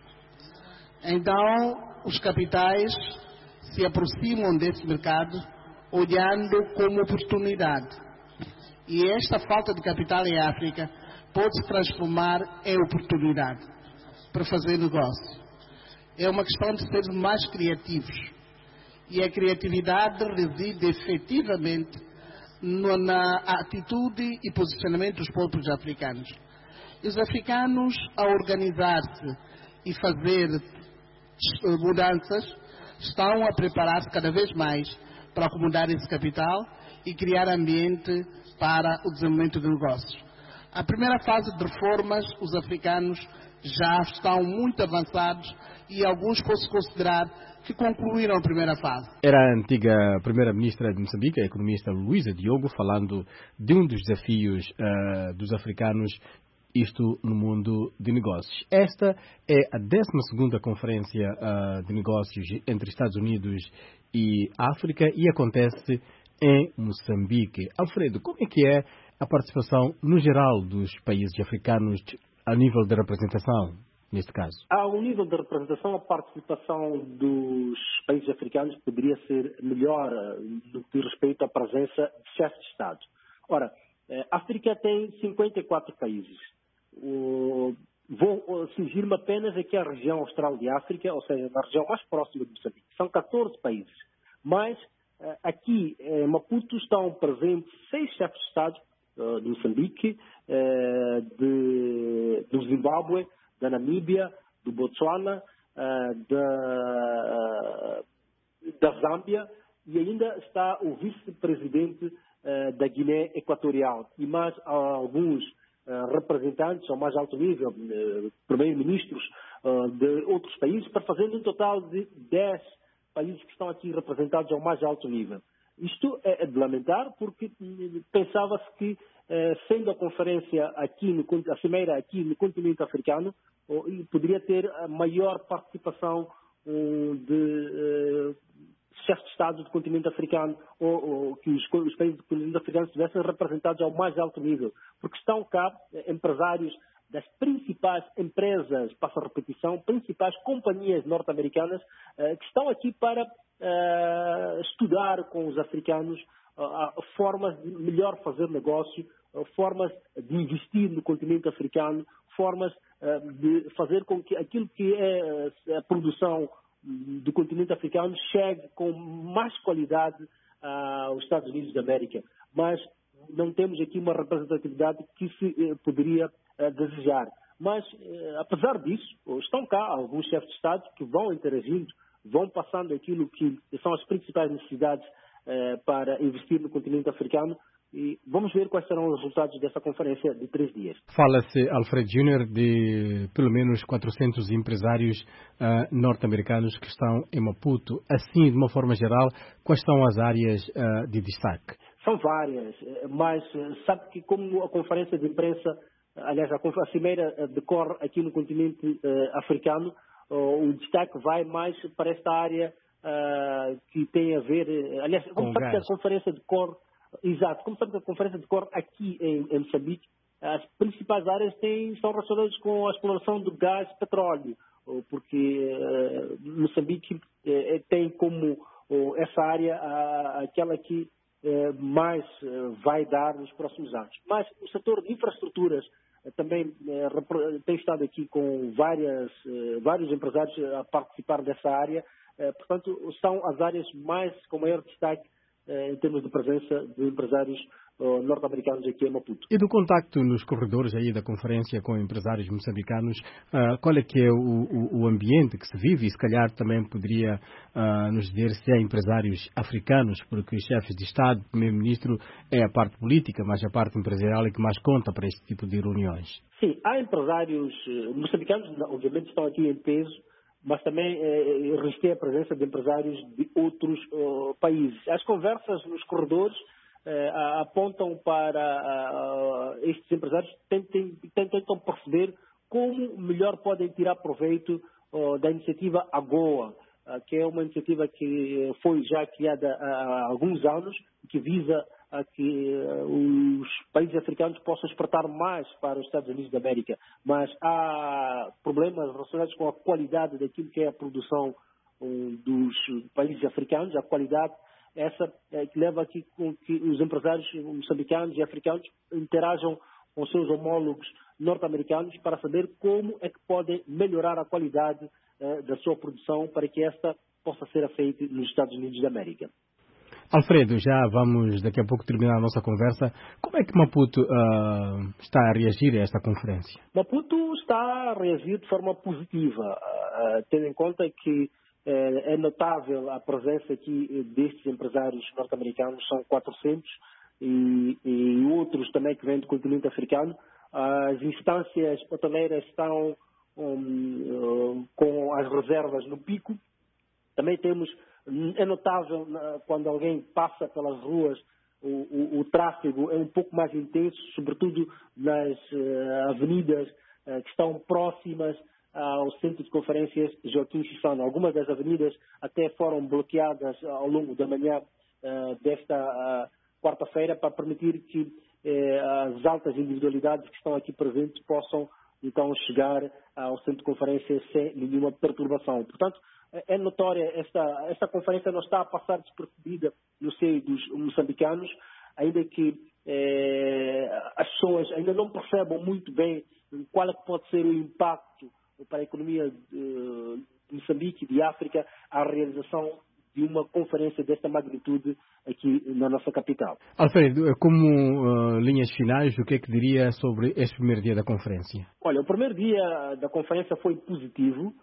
Então, os capitais se aproximam desse mercado olhando como oportunidade. E esta falta de capital em África pode se transformar em oportunidade para fazer negócio. É uma questão de ser mais criativos. E a criatividade reside efetivamente no, na atitude e posicionamento dos povos africanos. E os africanos, ao organizar-se e fazer mudanças, estão a preparar-se cada vez mais para acomodar esse capital e criar ambiente para o desenvolvimento de negócios. A primeira fase de reformas, os africanos já estão muito avançados e alguns pode-se considerar que concluíram a primeira fase. Era a antiga primeira-ministra de Moçambique, a economista Luísa Diogo, falando de um dos desafios uh, dos africanos, isto no mundo de negócios. Esta é a décima segunda Conferência uh, de Negócios entre Estados Unidos e África e acontece em Moçambique. Alfredo, como é que é a participação no geral dos países africanos a nível de representação, neste caso? Ao nível de representação, a participação dos países africanos poderia ser melhor no que diz respeito à presença de chefes de Estado. Ora, a África tem cinquenta e quatro países. Uh, vou cingir-me apenas aqui à região austral de África, ou seja, na região mais próxima de Moçambique. São catorze países. Mas uh, aqui em Maputo estão presentes seis chefes de Estado uh, de Moçambique, uh, de, do Zimbábue, da Namíbia, do Botsuana, uh, da, uh, da Zâmbia, e ainda está o vice-presidente uh, da Guiné Equatorial. E mais uh, alguns Uh, representantes ao mais alto nível, uh, primeiros-ministros uh, de outros países, para fazer um total de dez países que estão aqui representados ao mais alto nível. Isto é, é de lamentar, porque uh, pensava-se que, uh, sendo a conferência aqui, no, a cimeira aqui no continente africano, uh, poderia ter a maior participação uh, de uh, chefes de Estado do continente africano, ou, ou que os, os países do continente africano estivessem representados ao mais alto nível, porque estão cá eh, empresários das principais empresas, passo a repetição, principais companhias norte-americanas eh, que estão aqui para eh, estudar com os africanos eh, formas de melhor fazer negócio, eh, formas de investir no continente africano, formas eh, de fazer com que aquilo que é eh, a produção do continente africano chegue com mais qualidade uh, aos Estados Unidos da América. Mas não temos aqui uma representatividade que se eh, poderia uh, desejar. Mas, eh, apesar disso, estão cá alguns chefes de Estado que vão interagindo, vão passando aquilo que são as principais necessidades eh, para investir no continente africano, E vamos ver quais serão os resultados dessa conferência de três dias. Fala-se, Alfredo Júnior, de pelo menos quatrocentos empresários uh, norte-americanos que estão em Maputo. Assim, de uma forma geral, quais são as áreas uh, de destaque? São várias, mas sabe que como a conferência de imprensa, aliás, a, a cimeira decorre aqui no continente uh, africano, uh, o destaque vai mais para esta área uh, que tem a ver... Uh, aliás, como sabe que a conferência decorre... Exato, como sabe que a conferência decorre aqui em, em Moçambique, as principais áreas têm, são relacionadas com a exploração do gás e petróleo, porque uh, Moçambique uh, tem como uh, essa área uh, aquela que uh, mais uh, vai dar nos próximos anos. Mas o setor de infraestruturas uh, também uh, tem estado aqui com várias, uh, vários empresários a participar dessa área, uh, portanto são as áreas mais com maior destaque em termos de presença de empresários uh, norte-americanos aqui em Maputo. E do contacto nos corredores aí da conferência com empresários moçambicanos, uh, qual é que é o, o, o ambiente que se vive? E se calhar também poderia uh, nos dizer se há empresários africanos, porque os chefes de Estado, o primeiro-ministro, é a parte política, mas a parte empresarial é que mais conta para este tipo de reuniões. Sim, há empresários uh, moçambicanos, obviamente estão aqui em peso, mas também eh, resistir a presença de empresários de outros uh, países. As conversas nos corredores eh, apontam para uh, estes empresários, tentem, tentam perceber como melhor podem tirar proveito uh, da iniciativa AGOA, uh, que é uma iniciativa que foi já criada há alguns anos, que visa a que uh, os países africanos possam exportar mais para os Estados Unidos da América. Mas há problemas relacionados com a qualidade daquilo que é a produção uh, dos países africanos, a qualidade essa uh, que leva aqui com que os empresários moçambicanos e africanos interajam com seus homólogos norte-americanos para saber como é que podem melhorar a qualidade uh, da sua produção para que esta possa ser feita nos Estados Unidos da América. Alfredo, já vamos daqui a pouco terminar a nossa conversa. Como é que Maputo uh, está a reagir a esta conferência? Maputo está a reagir de forma positiva, uh, tendo em conta que uh, é notável a presença aqui destes empresários norte-americanos, são quatrocentos, e, e outros também que vêm do continente africano. As instâncias hoteleiras estão um, uh, com as reservas no pico. Também temos... É notável quando alguém passa pelas ruas, o, o, o tráfego é um pouco mais intenso, sobretudo nas uh, avenidas uh, que estão próximas ao centro de conferências Joaquim Chissano. Algumas das avenidas até foram bloqueadas ao longo da manhã uh, desta uh, quarta-feira para permitir que uh, as altas individualidades que estão aqui presentes possam então chegar ao centro de conferências sem nenhuma perturbação. Portanto, é notória, esta, esta conferência não está a passar despercebida no seio dos moçambicanos, ainda que eh, as pessoas ainda não percebam muito bem qual é que pode ser o impacto para a economia de, de Moçambique e de África a realização de uma conferência desta magnitude aqui na nossa capital. Alfredo, como uh, linhas finais, o que é que diria sobre este primeiro dia da conferência? Olha, o primeiro dia da conferência foi positivo.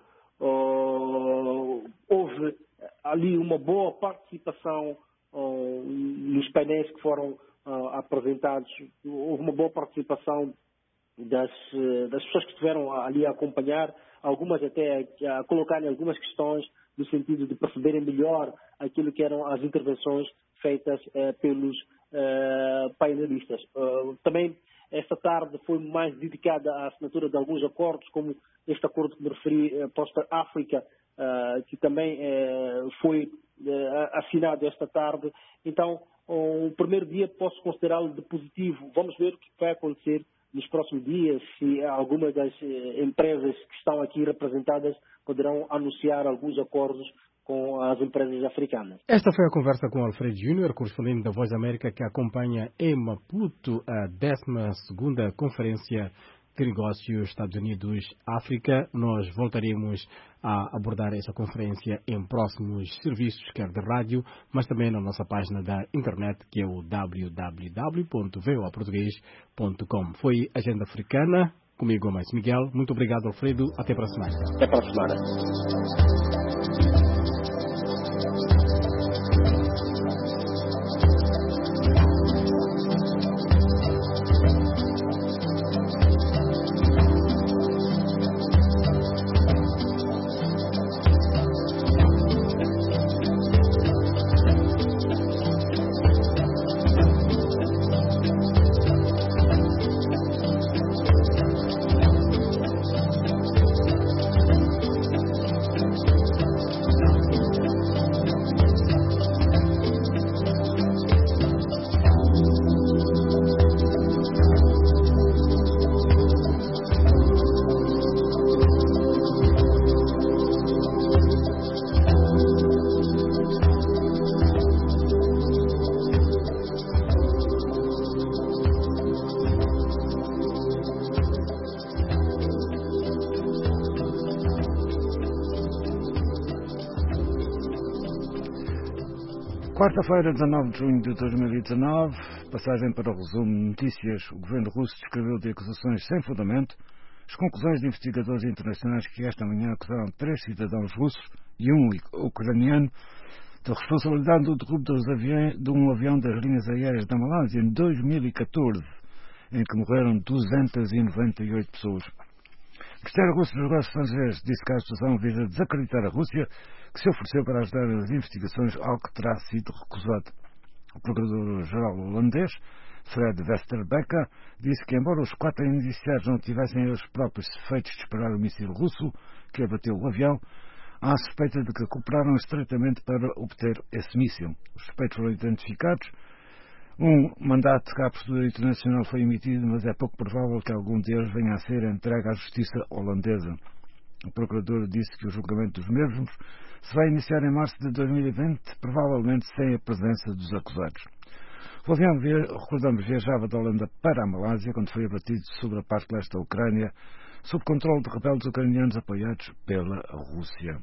Uh, houve ali uma boa participação uh, nos painéis que foram uh, apresentados, houve uma boa participação das, uh, das pessoas que estiveram ali a acompanhar, algumas até a, a colocarem algumas questões no sentido de perceberem melhor aquilo que eram as intervenções feitas uh, pelos uh, painelistas. Uh, também esta tarde foi mais dedicada à assinatura de alguns acordos, como este acordo que me referi, uh, Prosper-África, uh, que também uh, foi uh, assinado esta tarde. Então, uh, o primeiro dia posso considerá-lo de positivo. Vamos ver o que vai acontecer nos próximos dias, se alguma das uh, empresas que estão aqui representadas poderão anunciar alguns acordos com as empresas africanas. Esta foi a conversa com Alfredo Júnior, correspondente da Voz da América, que acompanha em Maputo a décima segunda Conferência de Negócios Estados Unidos-África. Nós voltaremos a abordar essa conferência em próximos serviços, quer de rádio, mas também na nossa página da internet, que é o w w w ponto v o a português ponto com. Foi Agenda Africana, comigo, mais Miguel. Muito obrigado, Alfredo. Até para a semana. Até para a semana. Quarta-feira, dezanove de junho de dois mil e dezanove, passagem para o resumo de notícias. O governo russo descreveu de acusações sem fundamento as conclusões de investigadores internacionais que esta manhã acusaram três cidadãos russos e um ucraniano da responsabilidade do derrubo dos aviões, de um avião das linhas aéreas da Malásia em dois mil e catorze, em que morreram duzentas e noventa e oito pessoas. O Ministério Russo dos Negócios Estrangeiros disse que a situação visa desacreditar a Rússia, que se ofereceu para ajudar nas investigações, algo que terá sido recusado. O Procurador-Geral holandês, Fred Westerbecker, disse que, embora os quatro indiciados não tivessem eles próprios feitos disparar o míssil russo que abateu o avião, há a suspeita de que cooperaram estreitamente para obter esse míssil. Os suspeitos foram identificados. Um mandato de captura internacional foi emitido, mas é pouco provável que algum deles venha a ser entregue à justiça holandesa. O procurador disse que o julgamento dos mesmos se vai iniciar em março de dois mil e vinte, provavelmente sem a presença dos acusados. O avião, recordamos, viajava da Holanda para a Malásia quando foi abatido sobre a parte leste da Ucrânia, sob controle de rebeldes ucranianos apoiados pela Rússia.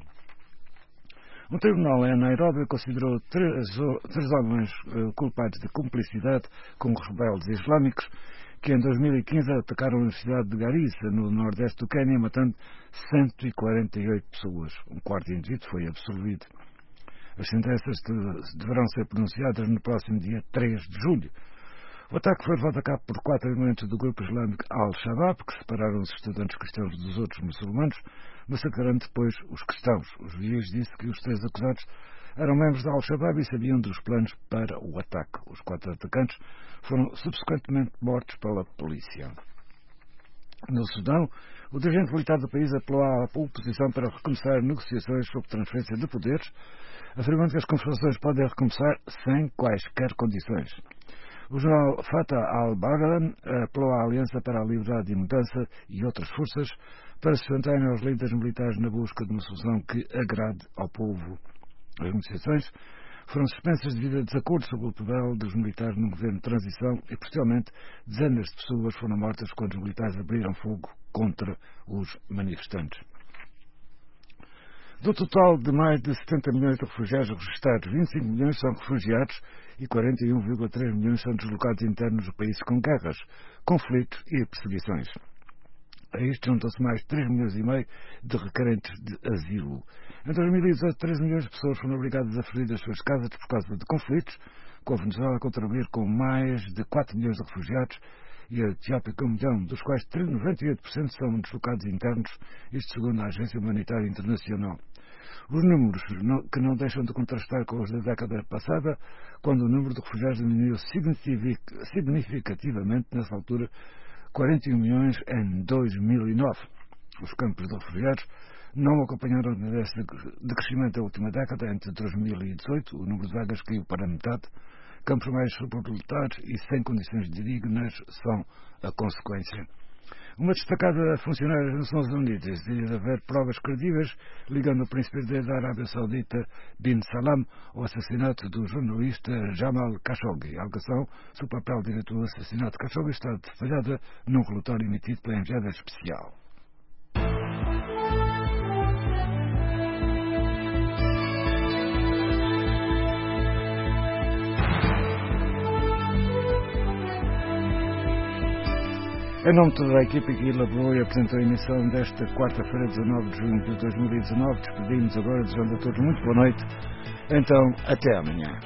Um tribunal em Nairobi considerou três, três homens uh, culpados de cumplicidade com os rebeldes islâmicos que em dois mil e quinze atacaram a Universidade de Garissa, no nordeste do Quênia, matando cento e quarenta e oito pessoas. Um quarto indivíduo foi absolvido. As sentenças de, deverão ser pronunciadas no próximo dia três de julho. O ataque foi levado a cabo por quatro elementos do grupo islâmico Al-Shabaab, que separaram os estudantes cristãos dos outros muçulmanos, massacrando depois os cristãos. Os juízes disseram que os três acusados eram membros da Al-Shabaab e sabiam dos planos para o ataque. Os quatro atacantes foram subsequentemente mortos pela polícia. No Sudão, o dirigente militar do país apelou à oposição para recomeçar negociações sobre transferência de poderes, afirmando que as conversações podem recomeçar sem quaisquer condições. O general Fatah al-Burhan apelou à Aliança para a Liberdade e Mudança e outras forças para se juntarem aos líderes militares na busca de uma solução que agrade ao povo. As negociações foram suspensas devido a desacordo sobre o papel dos militares no governo de transição e, posteriormente, dezenas de pessoas foram mortas quando os militares abriram fogo contra os manifestantes. Do total de mais de setenta milhões de refugiados registrados, vinte e cinco milhões são refugiados e quarenta e um vírgula três milhões são deslocados internos de países com guerras, conflitos e perseguições. A isto juntam-se mais de três milhões e meio de requerentes de asilo. Em dois mil e dezoito, treze milhões de pessoas foram obrigadas a fugir das suas casas por causa de conflitos, com a Venezuela a contribuir com mais de quatro milhões de refugiados e a Etiópia com um milhão, dos quais noventa e oito por cento são deslocados internos, isto segundo a Agência Humanitária Internacional. Os números não, que não deixam de contrastar com os da década passada, quando o número de refugiados diminuiu significativamente nessa altura, quarenta e um milhões em dois mil e nove. Os campos de refugiados não acompanharam a tendência de crescimento da última década. Entre dois mil e dezoito, o número de vagas caiu para metade. Campos mais superlotados e sem condições dignas são a consequência. Uma destacada funcionária das Nações Unidas diz haver provas credíveis ligando o príncipe da Arábia Saudita Bin Salam ao assassinato do jornalista Jamal Khashoggi. A alegação sobre o papel direto do assassinato de Khashoggi está detalhada num relatório emitido pela enviada especial. Em nome de toda a equipe que elaborou e apresentou a emissão desta quarta-feira, dezanove de junho de dois mil e dezanove, despedimos agora, desejando a todos muito boa noite. Então, até amanhã.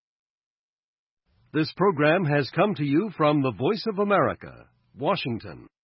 This program has come to you from the Voice of America, Washington.